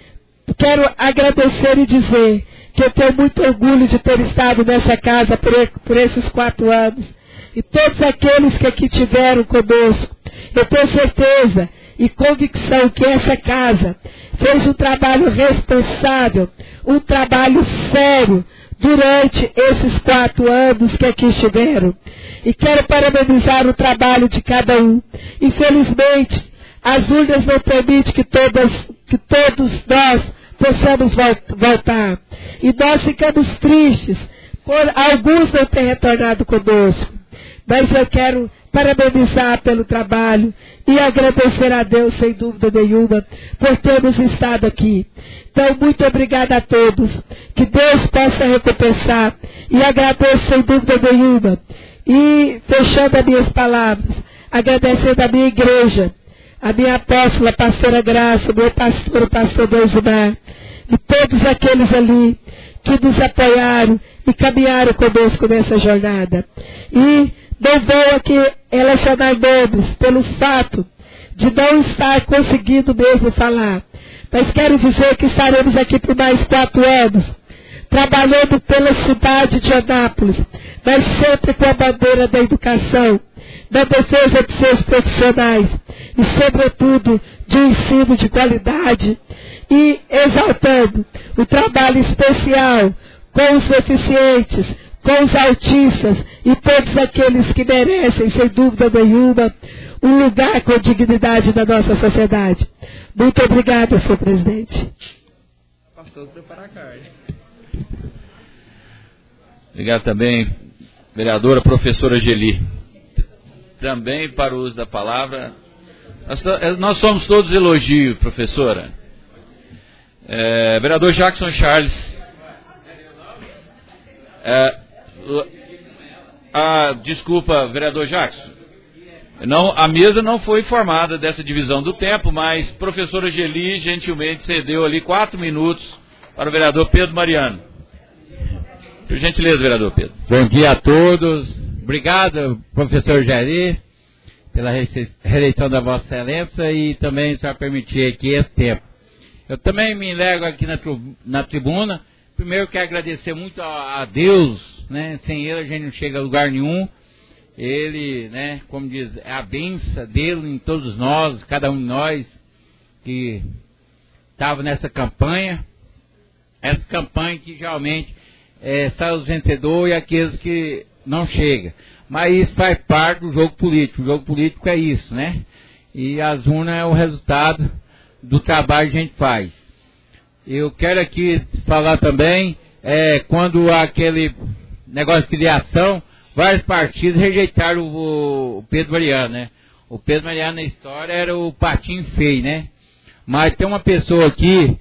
quero agradecer e dizer que eu tenho muito orgulho de ter estado nessa casa por, por esses quatro anos. E todos aqueles que aqui tiveram conosco, eu tenho certeza e convicção que essa casa fez um trabalho responsável, um trabalho sério durante esses quatro anos que aqui estiveram. E quero parabenizar o trabalho de cada um. Infelizmente, as urnas não permitem que, todas, que todos nós possamos voltar. E nós ficamos tristes por alguns não terem retornado conosco. Mas eu quero parabenizar pelo trabalho e agradecer a Deus, sem dúvida nenhuma, por termos estado aqui. Então, muito obrigada a todos. Que Deus possa recompensar. E agradeço, sem dúvida nenhuma. E, fechando as minhas palavras, agradecendo a minha igreja, a minha apóstola, a pastora Graça, o meu pastor, o pastor Deusimar, e todos aqueles ali que nos apoiaram e caminharam conosco nessa jornada. E não vou aqui relacionar nomes pelo fato de não estar conseguindo mesmo falar. Mas quero dizer que estaremos aqui por mais quatro anos, trabalhando pela cidade de Anápolis, mas sempre com a bandeira da educação, da defesa de seus profissionais e, sobretudo, de um ensino de qualidade e exaltando o trabalho especial com os deficientes, com os autistas e todos aqueles que merecem, sem dúvida nenhuma, um lugar com dignidade na nossa sociedade. Muito obrigada, senhor presidente. Pastor, preparar a carne. Obrigado também, vereadora professora Geli. Também para o uso da palavra. Nós, nós somos todos elogio, professora. É, vereador Jackson Charles. É, a, desculpa, vereador Jackson. Não, a mesa não foi informada dessa divisão do tempo, mas professora Geli gentilmente cedeu ali quatro minutos para o vereador Pedro Mariano. Por gentileza, vereador Pedro. Bom dia a todos. Obrigado, professor Jair. pela reeleição da Vossa Excelência e também só permitir aqui esse tempo. Eu também me lego aqui na, na tribuna. Primeiro quero agradecer muito a, a Deus, né? Sem Ele a gente não chega a lugar nenhum. Ele, né, como diz, é a bênção dele em todos nós, cada um de nós que estava nessa campanha. Essa campanha que geralmente é, sai os vencedores e aqueles que não chegam. Mas isso faz parte do jogo político. O jogo político é isso, né? E as urnas é o resultado do trabalho que a gente faz. Eu quero aqui falar também, é, quando aquele negócio de filiação, vários partidos rejeitaram o, o Pedro Mariano, né? O Pedro Mariano na história era o patinho feio, né? Mas tem uma pessoa aqui,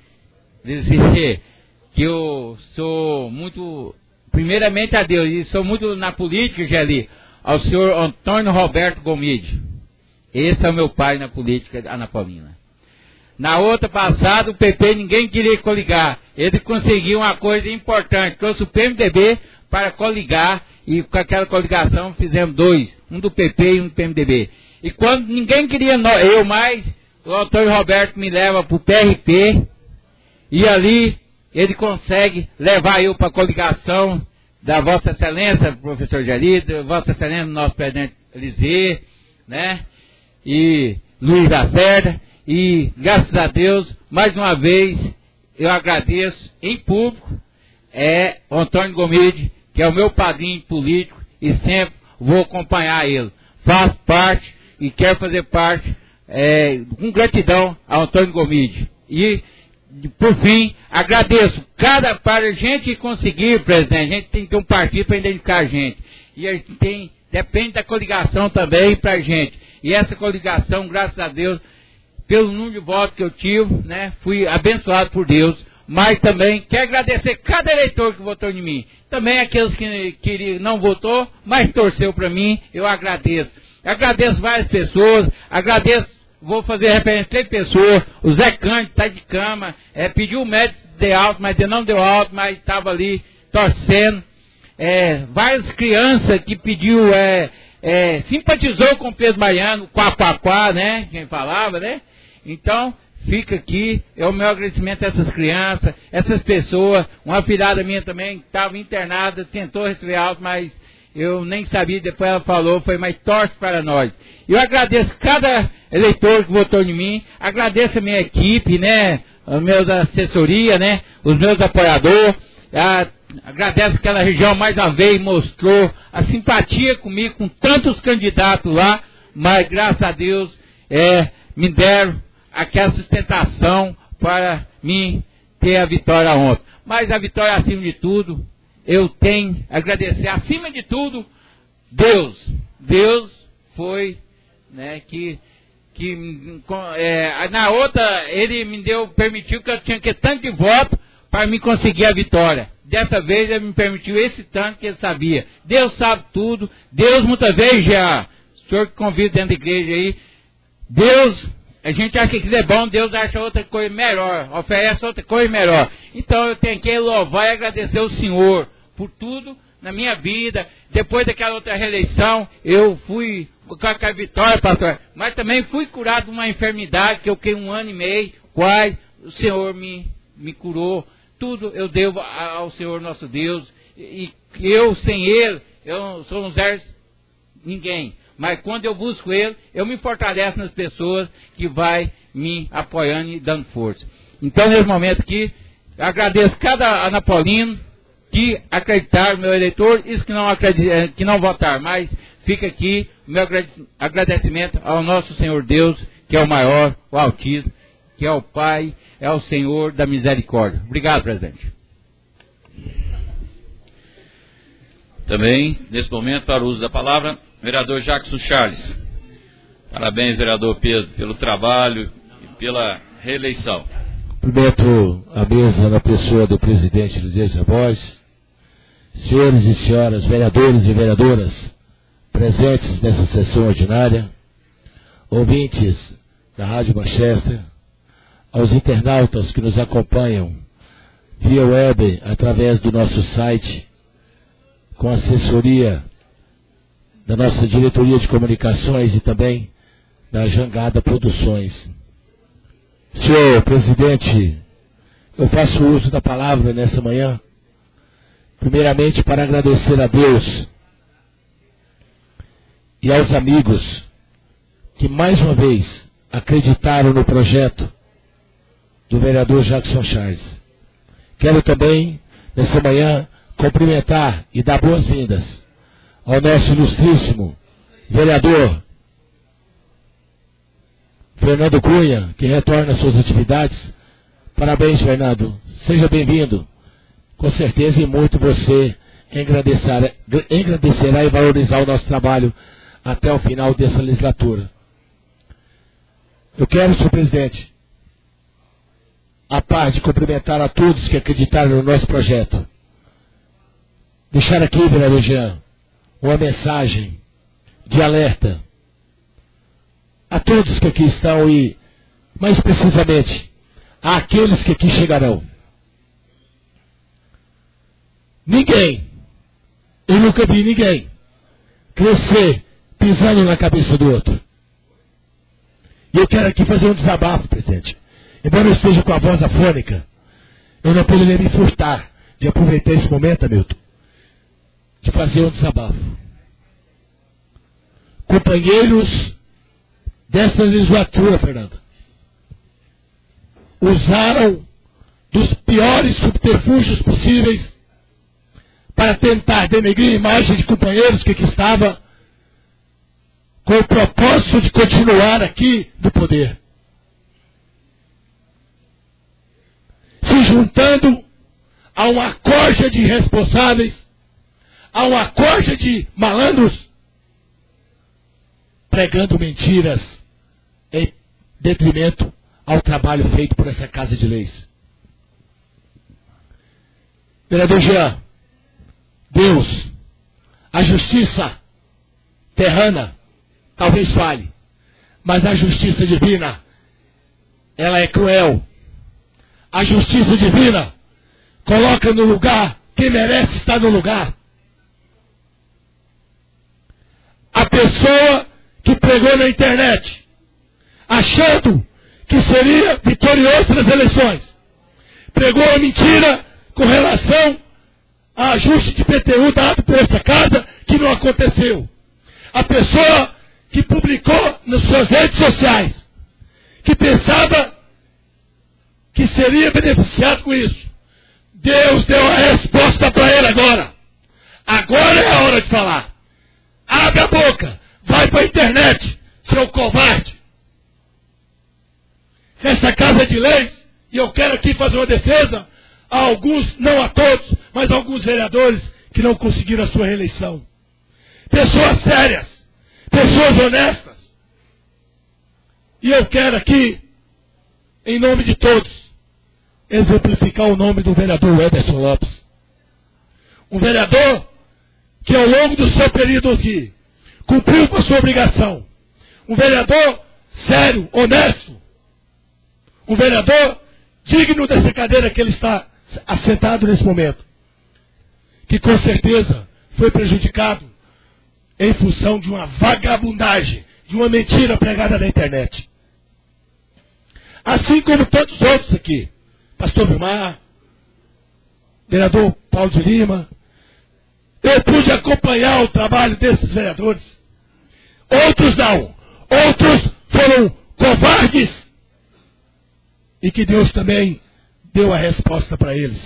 dizer que eu sou muito, primeiramente a Deus, e sou muito na política, Geli, ao senhor Antônio Roberto Gomide. Esse é o meu pai na política anapolina. Na outra passada, o P P ninguém queria coligar. Ele conseguiu uma coisa importante, trouxe o P M D B para coligar, e com aquela coligação fizemos dois, um do P P e um do P M D B. E quando ninguém queria eu mais, o Antônio Roberto me leva para o P R P, e ali ele consegue levar eu para a coligação da Vossa Excelência, professor Gelido, Vossa Excelência, nosso presidente Elisê, né? E Luiz Lacerda, e graças a Deus, mais uma vez, eu agradeço em público, é o Antônio Gomide, que é o meu padrinho político, e sempre vou acompanhar ele. Faço parte e quero fazer parte, é, com gratidão ao Antônio Gomide. E, por fim, agradeço cada para a gente conseguir, presidente, a gente tem que ter um partido para identificar a gente. E a gente tem, depende da coligação também para a gente. E essa coligação, graças a Deus, pelo número de votos que eu tive, né, fui abençoado por Deus, mas também quero agradecer cada eleitor que votou em mim. Também aqueles que, que não votou, mas torceu para mim, eu agradeço. Agradeço várias pessoas, agradeço, vou fazer referência a três pessoas, o Zé Cândido está de cama, é, pediu o médico de alto, mas ele não deu alto, mas estava ali torcendo. É, várias crianças que pediu, é, é, simpatizou com o Pedro Mariano, quá, quá, quá, né, quem falava, né? Então, fica aqui, é o meu agradecimento a essas crianças, essas pessoas, uma filhada minha também, que estava internada, tentou receber alto, mas eu nem sabia, depois ela falou, foi mais torce para nós. Eu agradeço cada eleitor que votou em mim, agradeço a minha equipe, né, os meus assessoria, né, os meus apoiadores, a, agradeço aquela região mais uma vez, mostrou a simpatia comigo, com tantos candidatos lá, mas graças a Deus, é, me deram aquela sustentação para mim ter a vitória ontem. Mas a vitória acima de tudo, eu tenho a agradecer acima de tudo, Deus. Deus foi, né, que, que é, na outra, ele me deu, permitiu que eu tinha que ter tanto de voto para me conseguir a vitória. Dessa vez ele me permitiu esse tanto que ele sabia. Deus sabe tudo. Deus muitas vezes já, o senhor que convida dentro da igreja aí, Deus, a gente acha que aquilo é bom, Deus acha outra coisa melhor, oferece outra coisa melhor. Então eu tenho que louvar e agradecer ao Senhor por tudo na minha vida. Depois daquela outra reeleição, eu fui com a vitória, pastor, mas também fui curado de uma enfermidade que eu fiquei um ano e meio, quase o Senhor me, me curou. Tudo eu devo ao Senhor nosso Deus, e eu sem Ele, eu sou um zero ninguém. Mas quando eu busco Ele, eu me fortaleço nas pessoas que vai me apoiando e dando força. Então, nesse momento aqui, agradeço cada anapolino que acreditar no meu eleitor, isso que não, acredita, que não votar, mas fica aqui o meu agradecimento ao nosso Senhor Deus, que é o maior, o Altíssimo, que é o Pai, é o Senhor da misericórdia. Obrigado, presidente. Também, nesse momento, para o uso da palavra, vereador Jackson Charles. Parabéns, vereador Pedro, pelo trabalho e pela reeleição. Cumprimento a mesa na pessoa do presidente Luiz Voz, senhores e senhoras vereadores e vereadoras presentes nessa sessão ordinária, ouvintes da Rádio Manchester, aos internautas que nos acompanham via web através do nosso site, com assessoria da nossa diretoria de comunicações e também da Jangada Produções. Senhor presidente, eu faço uso da palavra nessa manhã, primeiramente para agradecer a Deus e aos amigos que mais uma vez acreditaram no projeto do vereador Jackson Charles. Quero também, nessa manhã, cumprimentar e dar boas-vindas ao nosso ilustríssimo vereador Fernando Cunha, que retorna às suas atividades. Parabéns, Fernando. Seja bem-vindo. Com certeza, e muito você engrandecerá, engrandecerá e valorizar o nosso trabalho até o final dessa legislatura. Eu quero, senhor presidente, a par de cumprimentar a todos que acreditaram no nosso projeto, deixar aqui, vereador Jean, uma mensagem de alerta a todos que aqui estão e, mais precisamente, àqueles que aqui chegarão. Ninguém, eu nunca vi ninguém crescer pisando na cabeça do outro. E eu quero aqui fazer um desabafo, presidente. Embora eu esteja com a voz afônica, eu não poderia me furtar de aproveitar esse momento, Hamilton, de fazer um desabafo. Companheiros desta legislatura, Fernanda, usaram dos piores subterfúgios possíveis para tentar denegrir a imagem de companheiros que aqui estavam, com o propósito de continuar aqui no poder. Se juntando a uma corja de irresponsáveis, a uma corja de malandros, pregando mentiras em detrimento ao trabalho feito por essa Casa de Leis. Vereador Jean, Deus, a justiça terrana talvez falhe, mas a justiça divina, ela é cruel. A justiça divina coloca no lugar quem merece estar no lugar. A pessoa que pregou na internet, achando que seria vitorioso nas eleições, pregou a mentira com relação a ajuste de P T U dado por essa casa, que não aconteceu. A pessoa que publicou nas suas redes sociais, que pensava que seria beneficiado com isso, Deus deu a resposta para ele agora. Agora é a hora de falar. Abre a boca, vai para a internet, seu covarde. Essa Casa de Leis, e eu quero aqui fazer uma defesa a alguns, não a todos, mas a alguns vereadores que não conseguiram a sua reeleição. Pessoas sérias, pessoas honestas. E eu quero aqui, em nome de todos, exemplificar o nome do vereador Ederson Lopes. Um vereador que ao longo do seu período aqui, cumpriu com a sua obrigação. Um vereador sério, honesto. Um vereador digno dessa cadeira que ele está assentado nesse momento. Que com certeza foi prejudicado em função de uma vagabundagem, de uma mentira pregada na internet. Assim como todos os outros aqui. Pastor Vilmar, vereador Paulo de Lima. Eu pude acompanhar o trabalho desses vereadores. Outros não. Outros foram covardes. E que Deus também deu a resposta para eles.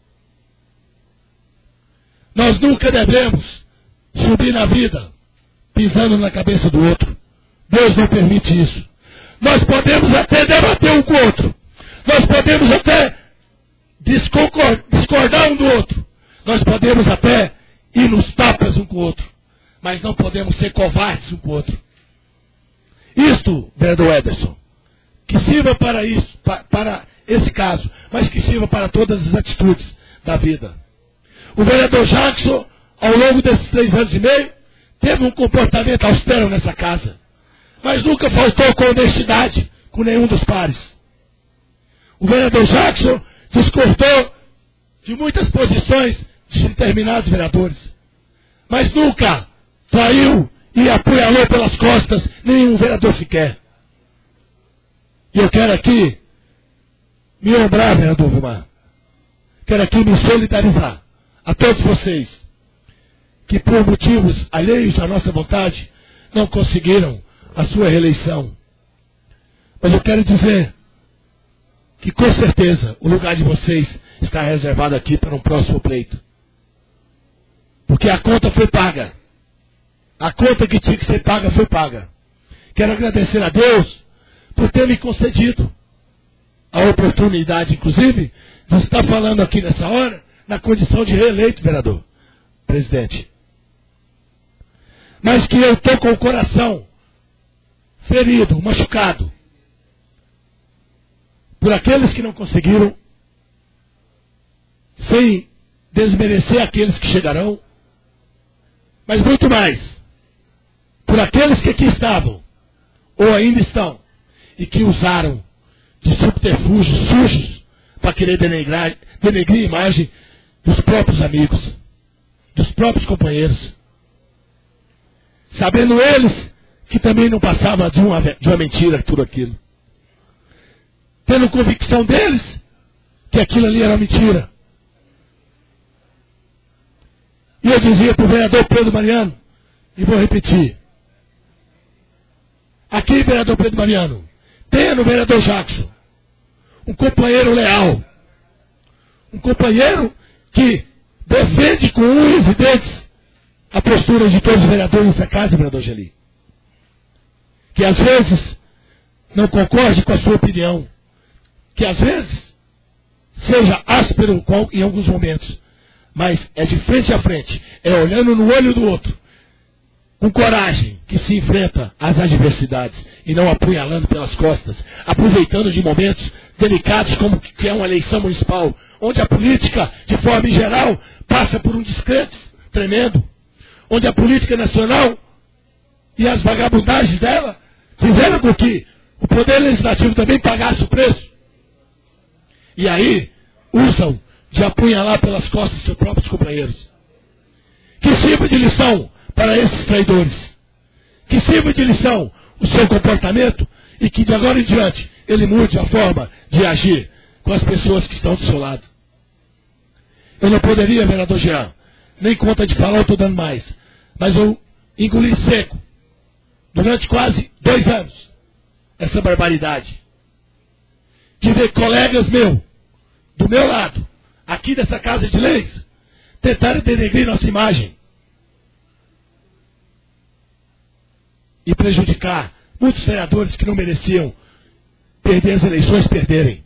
Nós nunca devemos subir na vida pisando na cabeça do outro. Deus não permite isso. Nós podemos até debater um com o outro. Nós podemos até discordar um do outro. Nós podemos até ir nos tapas um com o outro. Mas não podemos ser covardes um com o outro. Isto, vereador Ederson, que sirva para isso, para, para esse caso, mas que sirva para todas as atitudes da vida. O vereador Jackson, ao longo desses três anos e meio, teve um comportamento austero nessa casa. Mas nunca faltou com honestidade com nenhum dos pares. O vereador Jackson discordou de muitas posições de determinados vereadores. Mas nunca traiu e apunhalou pelas costas nenhum vereador sequer. E eu quero aqui me ombrar, vereador Vilmar. Quero aqui me solidarizar a todos vocês que por motivos alheios à nossa vontade não conseguiram a sua reeleição. Mas eu quero dizer que com certeza o lugar de vocês está reservado aqui para um próximo pleito. Porque a conta foi paga. A conta que tinha que ser paga foi paga. Quero agradecer a Deus por ter me concedido a oportunidade, inclusive, de estar falando aqui nessa hora, na condição de reeleito, vereador, presidente. Mas que eu estou com o coração ferido, machucado, por aqueles que não conseguiram, sem desmerecer aqueles que chegarão, mas muito mais, por aqueles que aqui estavam, ou ainda estão, e que usaram de subterfúgios sujos para querer denegrar, denegrir a imagem dos próprios amigos, dos próprios companheiros, sabendo eles que também não passava de uma, de uma mentira tudo aquilo, tendo convicção deles que aquilo ali era mentira. E eu dizia para o vereador Pedro Mariano, e vou repetir, aqui, vereador Pedro Mariano, tenha no vereador Jackson um companheiro leal, um companheiro que defende com unhas e dentes a postura de todos os vereadores dessa casa, vereador Geli, que às vezes não concorde com a sua opinião, que às vezes seja áspero em alguns momentos, mas é de frente a frente, é olhando no olho do outro, com coragem, que se enfrenta às adversidades e não apunhalando pelas costas, aproveitando de momentos delicados como que é uma eleição municipal, onde a política, de forma geral, passa por um descrédito tremendo, onde a política nacional e as vagabundagens dela fizeram com que o Poder Legislativo também pagasse o preço. E aí, usam de apunhalar pelas costas seus próprios companheiros. Que sirva de lição para esses traidores. Que sirva de lição o seu comportamento e que de agora em diante ele mude a forma de agir com as pessoas que estão do seu lado. Eu não poderia, vereador Jean, nem conta de falar, eu estou dando mais, mas eu engoli seco, durante quase dois anos, essa barbaridade, de ver colegas meus, do meu lado, aqui dessa Casa de Leis, tentarem denegrir nossa imagem e prejudicar muitos vereadores que não mereciam perder as eleições, perderem.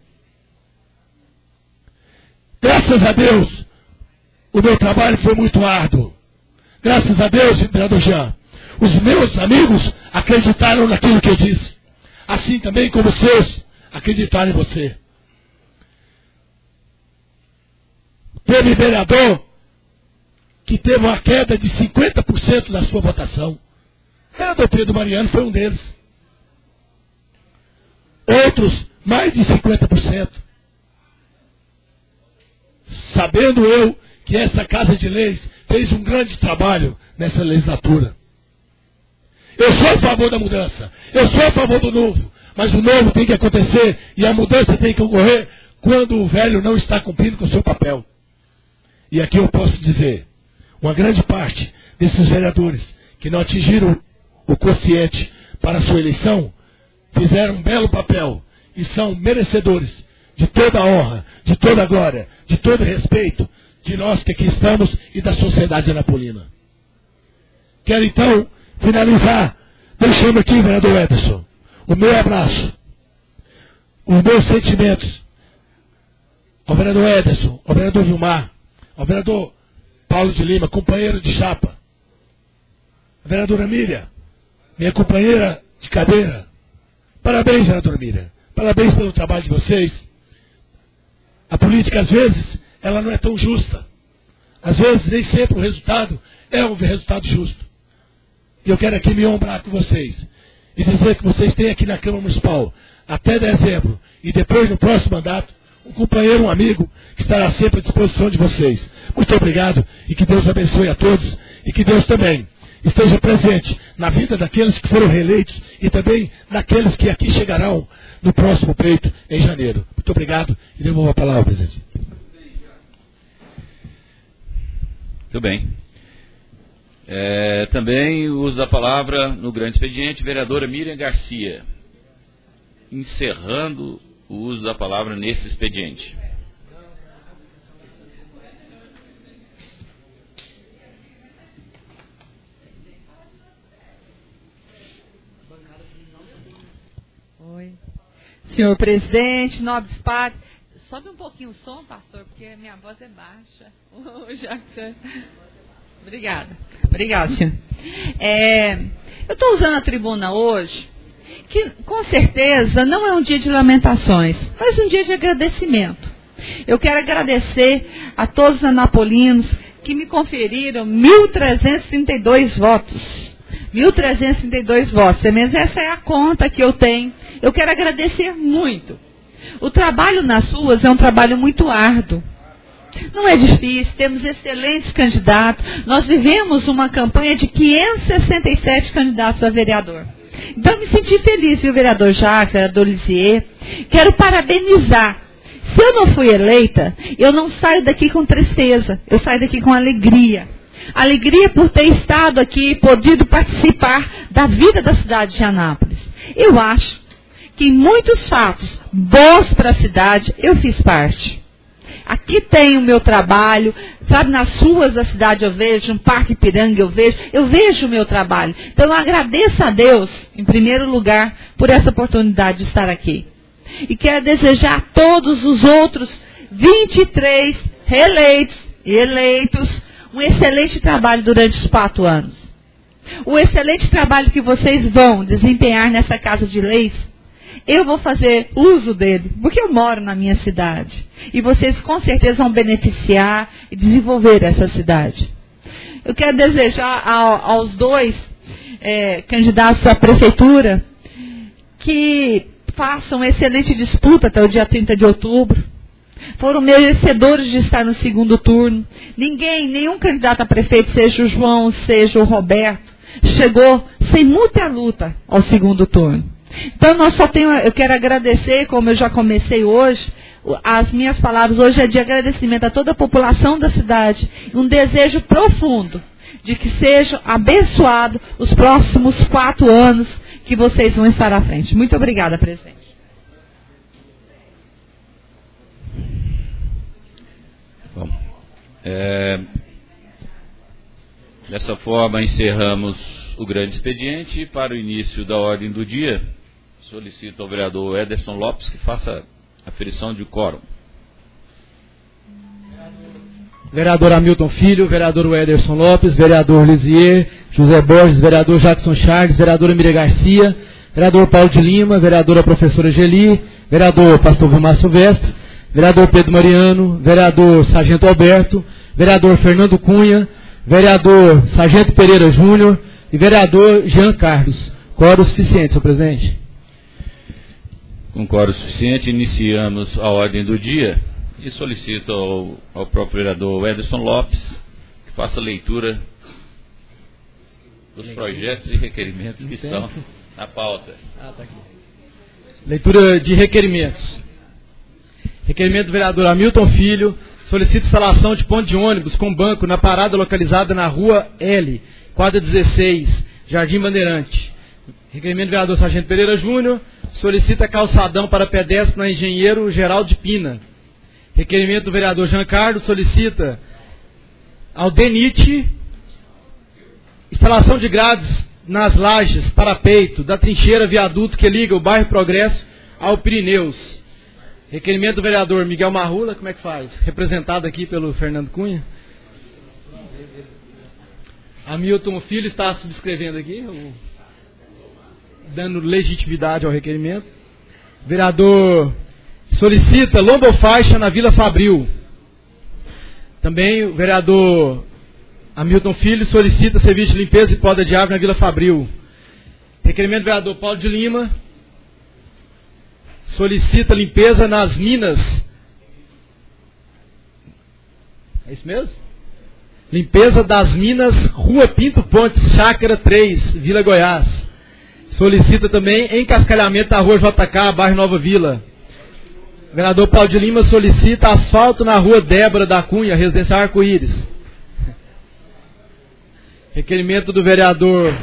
Graças a Deus, o meu trabalho foi muito árduo. Graças a Deus, vereador Jean, os meus amigos acreditaram naquilo que eu disse. Assim também como os seus acreditaram em você. Teve vereador que teve uma queda de cinquenta por cento na sua votação. O vereador Pedro Mariano foi um deles. Outros, mais de cinquenta por cento. Sabendo eu que essa Casa de Leis fez um grande trabalho nessa legislatura. Eu sou a favor da mudança. Eu sou a favor do novo. Mas o novo tem que acontecer e a mudança tem que ocorrer quando o velho não está cumprindo com o seu papel. E aqui eu posso dizer, uma grande parte desses vereadores que não atingiram o quociente para a sua eleição, fizeram um belo papel e são merecedores de toda a honra, de toda a glória, de todo o respeito de nós que aqui estamos e da sociedade anapolina. Quero então finalizar deixando aqui, vereador Ederson, o meu abraço, os meus sentimentos ao vereador Ederson, ao vereador Vilmar, ao vereador Paulo de Lima, companheiro de chapa, a vereadora Miriam, minha companheira de cadeira. Parabéns, vereadora Miriam. Parabéns pelo trabalho de vocês. A política, às vezes, ela não é tão justa. Às vezes, nem sempre o resultado é um resultado justo. E eu quero aqui me honrar com vocês e dizer que vocês têm aqui na Câmara Municipal, até dezembro, e depois no próximo mandato, um companheiro, um amigo, que estará sempre à disposição de vocês. Muito obrigado e que Deus abençoe a todos e que Deus também esteja presente na vida daqueles que foram reeleitos e também daqueles que aqui chegarão no próximo pleito em janeiro. Muito obrigado e devolvo a palavra, presidente. Muito bem. É, também uso da palavra no grande expediente, vereadora Miriam Garcia. Encerrando o uso da palavra nesse expediente. Oi. Senhor presidente, nobres pares, sobe um pouquinho o som, pastor, porque a minha voz é baixa. Oh, Jackson. Obrigada. Obrigada, senhor. É, eu estou usando a tribuna hoje, que com certeza não é um dia de lamentações, mas um dia de agradecimento. Eu quero agradecer a todos os anapolinos que me conferiram mil trezentos e trinta e dois votos. mil trezentos e trinta e dois votos. Mas essa é a conta que eu tenho. Eu quero agradecer muito. O trabalho nas ruas é um trabalho muito árduo. Não é difícil, temos excelentes candidatos. Nós vivemos uma campanha de quinhentos e sessenta e sete candidatos a vereador. Então, me senti feliz, viu, vereador Jacques, vereador Lisier. Quero parabenizar. Se eu não fui eleita, eu não saio daqui com tristeza, eu saio daqui com alegria. Alegria por ter estado aqui e podido participar da vida da cidade de Anápolis. Eu acho que em muitos fatos bons para a cidade, eu fiz parte. Aqui tem o meu trabalho, sabe, nas ruas da cidade eu vejo, no Parque Ipiranga eu vejo, eu vejo o meu trabalho. Então eu agradeço a Deus, em primeiro lugar, por essa oportunidade de estar aqui. E quero desejar a todos os outros vinte e três reeleitos e eleitos um excelente trabalho durante os quatro anos. O excelente trabalho que vocês vão desempenhar nessa Casa de Leis, eu vou fazer uso dele, porque eu moro na minha cidade. E vocês com certeza vão beneficiar e desenvolver essa cidade. Eu quero desejar ao, aos dois é, candidatos à prefeitura que façam excelente disputa até o dia trinta de outubro. Foram merecedores de estar no segundo turno. Ninguém, nenhum candidato a prefeito, seja o João, seja o Roberto, chegou sem muita luta ao segundo turno. Então, nós só tenho, eu quero agradecer, como eu já comecei hoje, as minhas palavras hoje é de agradecimento a toda a população da cidade, um desejo profundo de que sejam abençoados os próximos quatro anos que vocês vão estar à frente. Muito obrigada, presidente. Bom, é, dessa forma encerramos o grande expediente. Para o início da ordem do dia, solicito ao vereador Ederson Lopes que faça a aferição de quórum. Vereador Hamilton Filho, vereador Ederson Lopes, vereador Lisier, José Borges, vereador Jackson Charles, vereadora Miriam Garcia, vereador Paulo de Lima, vereadora professora Geli, vereador pastor Vilmar Silvestre, vereador Pedro Mariano, vereador Sargento Alberto, vereador Fernando Cunha, vereador Sargento Pereira Júnior e vereador Jean Carlos. Quórum suficiente, senhor presidente. Com quórum suficiente, iniciamos a ordem do dia e solicito ao, ao próprio vereador Ederson Lopes que faça a leitura dos projetos e requerimentos que estão na pauta. Ah, tá aqui. Leitura de requerimentos. Requerimento do vereador Hamilton Filho, solicita instalação de ponto de ônibus com banco na parada localizada na rua L, quadra dezesseis, Jardim Bandeirante. Requerimento do vereador Sargento Pereira Júnior, solicita calçadão para pedestre na Engenheiro Geraldo de Pina. Requerimento do vereador Jean Carlos, solicita ao DENIT instalação de grades nas lajes, parapeito, da trincheira viaduto que liga o bairro Progresso ao Pirineus. Requerimento do vereador Miguel Marrula, como é que faz? Representado aqui pelo Fernando Cunha. Hamilton Filho está subscrevendo aqui, dando legitimidade ao requerimento. Vereador solicita lombofaixa na Vila Fabril. Também o vereador Hamilton Filho solicita serviço de limpeza e poda de árvore na Vila Fabril. Requerimento do vereador Paulo de Lima solicita limpeza nas minas. É isso mesmo? Limpeza das Minas, Rua Pinto Pontes, Chácara três, Vila Goiás. Solicita também encascalhamento da Rua J K, bairro Nova Vila. O vereador Paulo de Lima solicita asfalto na Rua Débora da Cunha, Residencial Arco-Íris. Requerimento do vereador...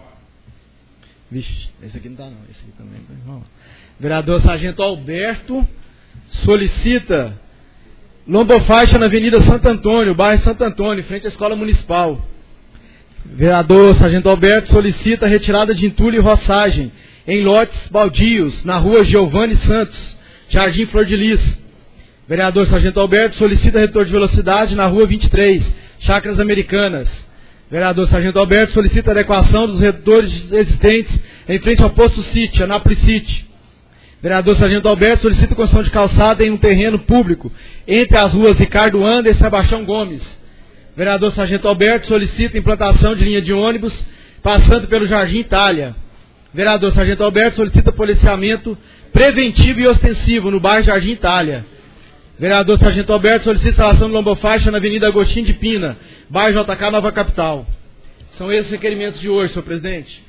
Vixe, esse aqui não está não, esse aqui também não. Vereador Sargento Alberto solicita lombofaixa na Avenida Santo Antônio, bairro Santo Antônio, em frente à Escola Municipal. Vereador Sargento Alberto solicita retirada de entulho e roçagem em lotes baldios na Rua Giovanni Santos, Jardim Flor de Lis. Vereador Sargento Alberto solicita retorno de velocidade na Rua vinte e três, Chácaras Americanas. Vereador Sargento Alberto solicita adequação dos redutores existentes em frente ao Posto City, Anápolis City. Vereador Sargento Alberto solicita construção de calçada em um terreno público entre as ruas Ricardo Ander e Sebastião Gomes. Vereador Sargento Alberto solicita implantação de linha de ônibus passando pelo Jardim Itália. Vereador Sargento Alberto solicita policiamento preventivo e ostensivo no bairro Jardim Itália. Vereador Sargento Alberto solicita instalação de lombofaixa na Avenida Agostinho de Pina, bairro J K, Nova Capital. São esses os requerimentos de hoje, senhor presidente.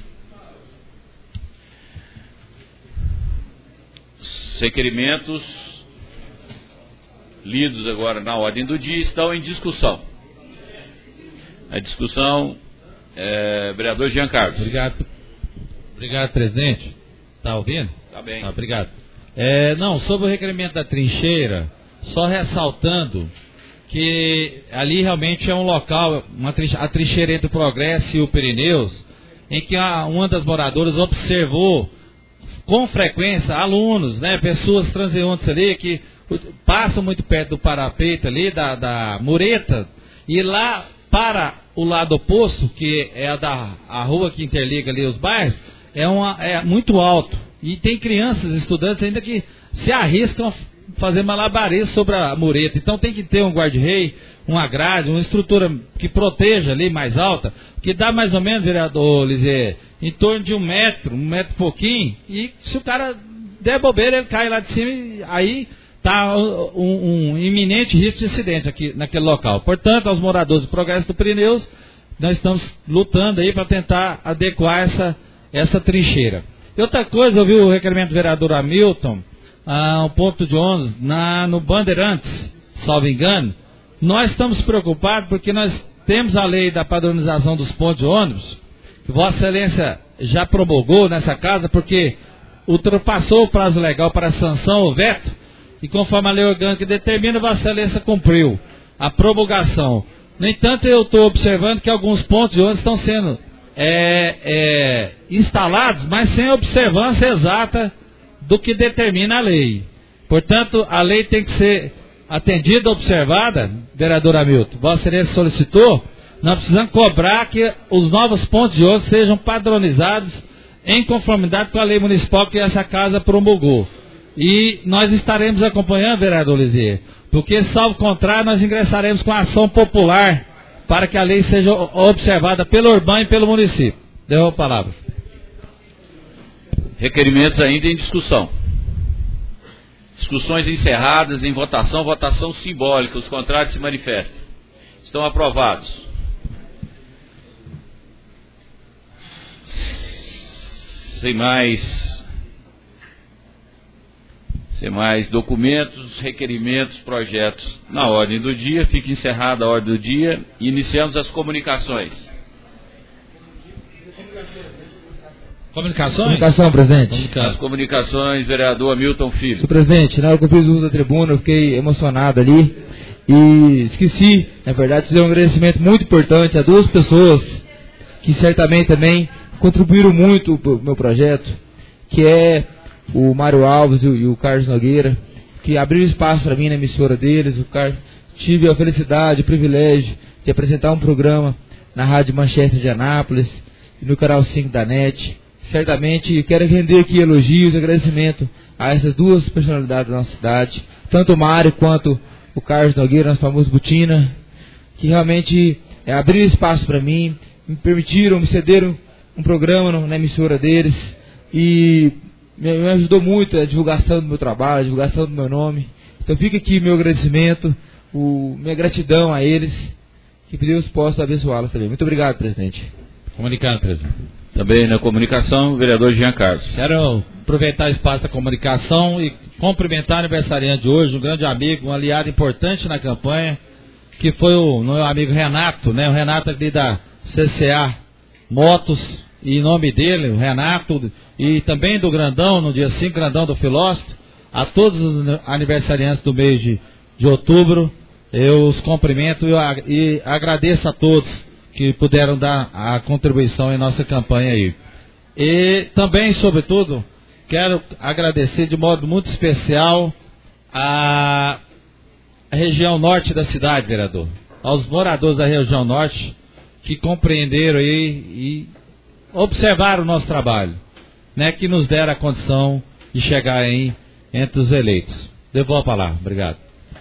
Os requerimentos lidos agora na ordem do dia estão em discussão. A discussão, é, vereador Jean Carlos. Obrigado, obrigado, presidente. Está ouvindo? Está bem. Tá, obrigado. É, não, sobre o requerimento da trincheira, só ressaltando que ali realmente é um local, uma trincheira, a trincheira entre o Progresso e o Pirineus, em que a, uma das moradoras observou com frequência alunos, né, pessoas transeuntes ali que passam muito perto do parapeito ali, da, da mureta, e lá para o lado oposto, que é a da a rua que interliga ali os bairros, é, uma, é muito alto. E tem crianças, estudantes ainda que se arriscam a fazer malabarismo sobre a mureta. Então tem que ter um guarda-rei, uma grade, uma estrutura que proteja ali mais alta, que dá mais ou menos, vereador Lisier, em torno de um metro, um metro e pouquinho, e se o cara der bobeira, ele cai lá de cima e aí está um, um iminente risco de acidente aqui naquele local. Portanto, aos moradores do Progresso do Pirineus, nós estamos lutando aí para tentar adequar essa, essa trincheira. E outra coisa, eu vi o requerimento do vereador Hamilton, ah, o ponto de onze, na, no Bandeirantes, salvo engano. Nós estamos preocupados porque nós temos a lei da padronização dos pontos de ônibus, que Vossa Excelência já promulgou nessa casa, porque ultrapassou o prazo legal para a sanção, o veto, e conforme a lei orgânica determina, Vossa Excelência cumpriu a promulgação. No entanto, eu estou observando que alguns pontos de ônibus estão sendo é, é, instalados, mas sem observância exata do que determina a lei. Portanto, a lei tem que ser atendida, observada, vereador Hamilton. Vossa Excelência solicitou, nós precisamos cobrar que os novos pontos de ônibus sejam padronizados em conformidade com a lei municipal que essa casa promulgou. E nós estaremos acompanhando, vereador Lisier, porque, salvo contrário, nós ingressaremos com a ação popular para que a lei seja observada pelo Urbano e pelo município. Deu a palavra. Requerimentos ainda em discussão. Discussões encerradas, em votação, votação simbólica. Os contrários se manifestam. Estão aprovados. Sem mais... Sem mais documentos, requerimentos, projetos na ordem do dia. Fica encerrada a ordem do dia. Iniciamos as comunicações. Comunicações? Comunicação, presidente. Comunicação. As comunicações, vereador Hamilton Filho. Senhor presidente, na hora que eu fiz o uso da tribuna, eu fiquei emocionado ali. E esqueci, na verdade, de fazer um agradecimento muito importante a duas pessoas que certamente também contribuíram muito para o meu projeto, que é o Mário Alves e o, e o Carlos Nogueira, que abriram espaço para mim na emissora deles. O Carlos, tive a felicidade, o privilégio de apresentar um programa na Rádio Manchester de Anápolis e no canal cinco da N E T. Certamente quero render aqui elogios e agradecimento a essas duas personalidades da nossa cidade, tanto o Mário quanto o Carlos Nogueira, nosso famoso Butina, que realmente é, abriram espaço para mim, me permitiram, me cederam um programa no, na emissora deles e me, me ajudou muito a divulgação do meu trabalho, a divulgação do meu nome. Então fica aqui meu agradecimento, o, minha gratidão a eles, que Deus possa abençoá-las também. Muito obrigado, presidente. Comunicando, presidente. Também na comunicação, o vereador Jean Carlos. Quero aproveitar o espaço da comunicação e cumprimentar o aniversariante de hoje, um grande amigo, um aliado importante na campanha, que foi o meu amigo Renato, né? O Renato aqui da C C A Motos, e em nome dele, o Renato, e também do Grandão, no dia cinco, Grandão do Filósofo, a todos os aniversariantes do mês de, de outubro, eu os cumprimento e, e agradeço a todos que puderam dar a contribuição em nossa campanha aí. E também, sobretudo, quero agradecer de modo muito especial a região norte da cidade, vereador, aos moradores da região norte que compreenderam aí e observaram o nosso trabalho, né, que nos deram a condição de chegar aí entre os eleitos. Devolvo a palavra. Obrigado.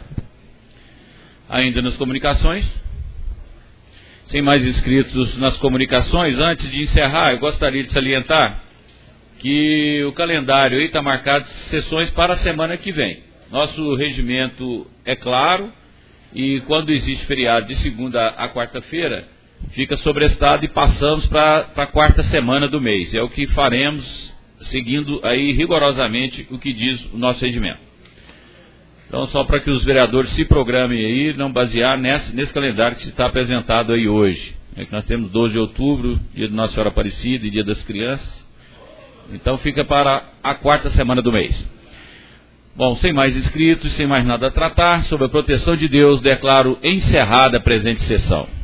Ainda nas comunicações, sem mais inscritos nas comunicações, antes de encerrar, eu gostaria de salientar que o calendário aí está marcado de sessões para a semana que vem. Nosso regimento é claro e quando existe feriado de segunda a quarta-feira, fica sobrestado e passamos para a quarta semana do mês. É o que faremos, seguindo aí rigorosamente o que diz o nosso regimento. Então, só para que os vereadores se programem aí, não basear nesse, nesse calendário que está apresentado aí hoje. É que nós temos doze de outubro, dia de Nossa Senhora Aparecida e dia das crianças. Então, fica para a quarta semana do mês. Bom, sem mais inscritos, sem mais nada a tratar, sob a proteção de Deus, declaro encerrada a presente sessão.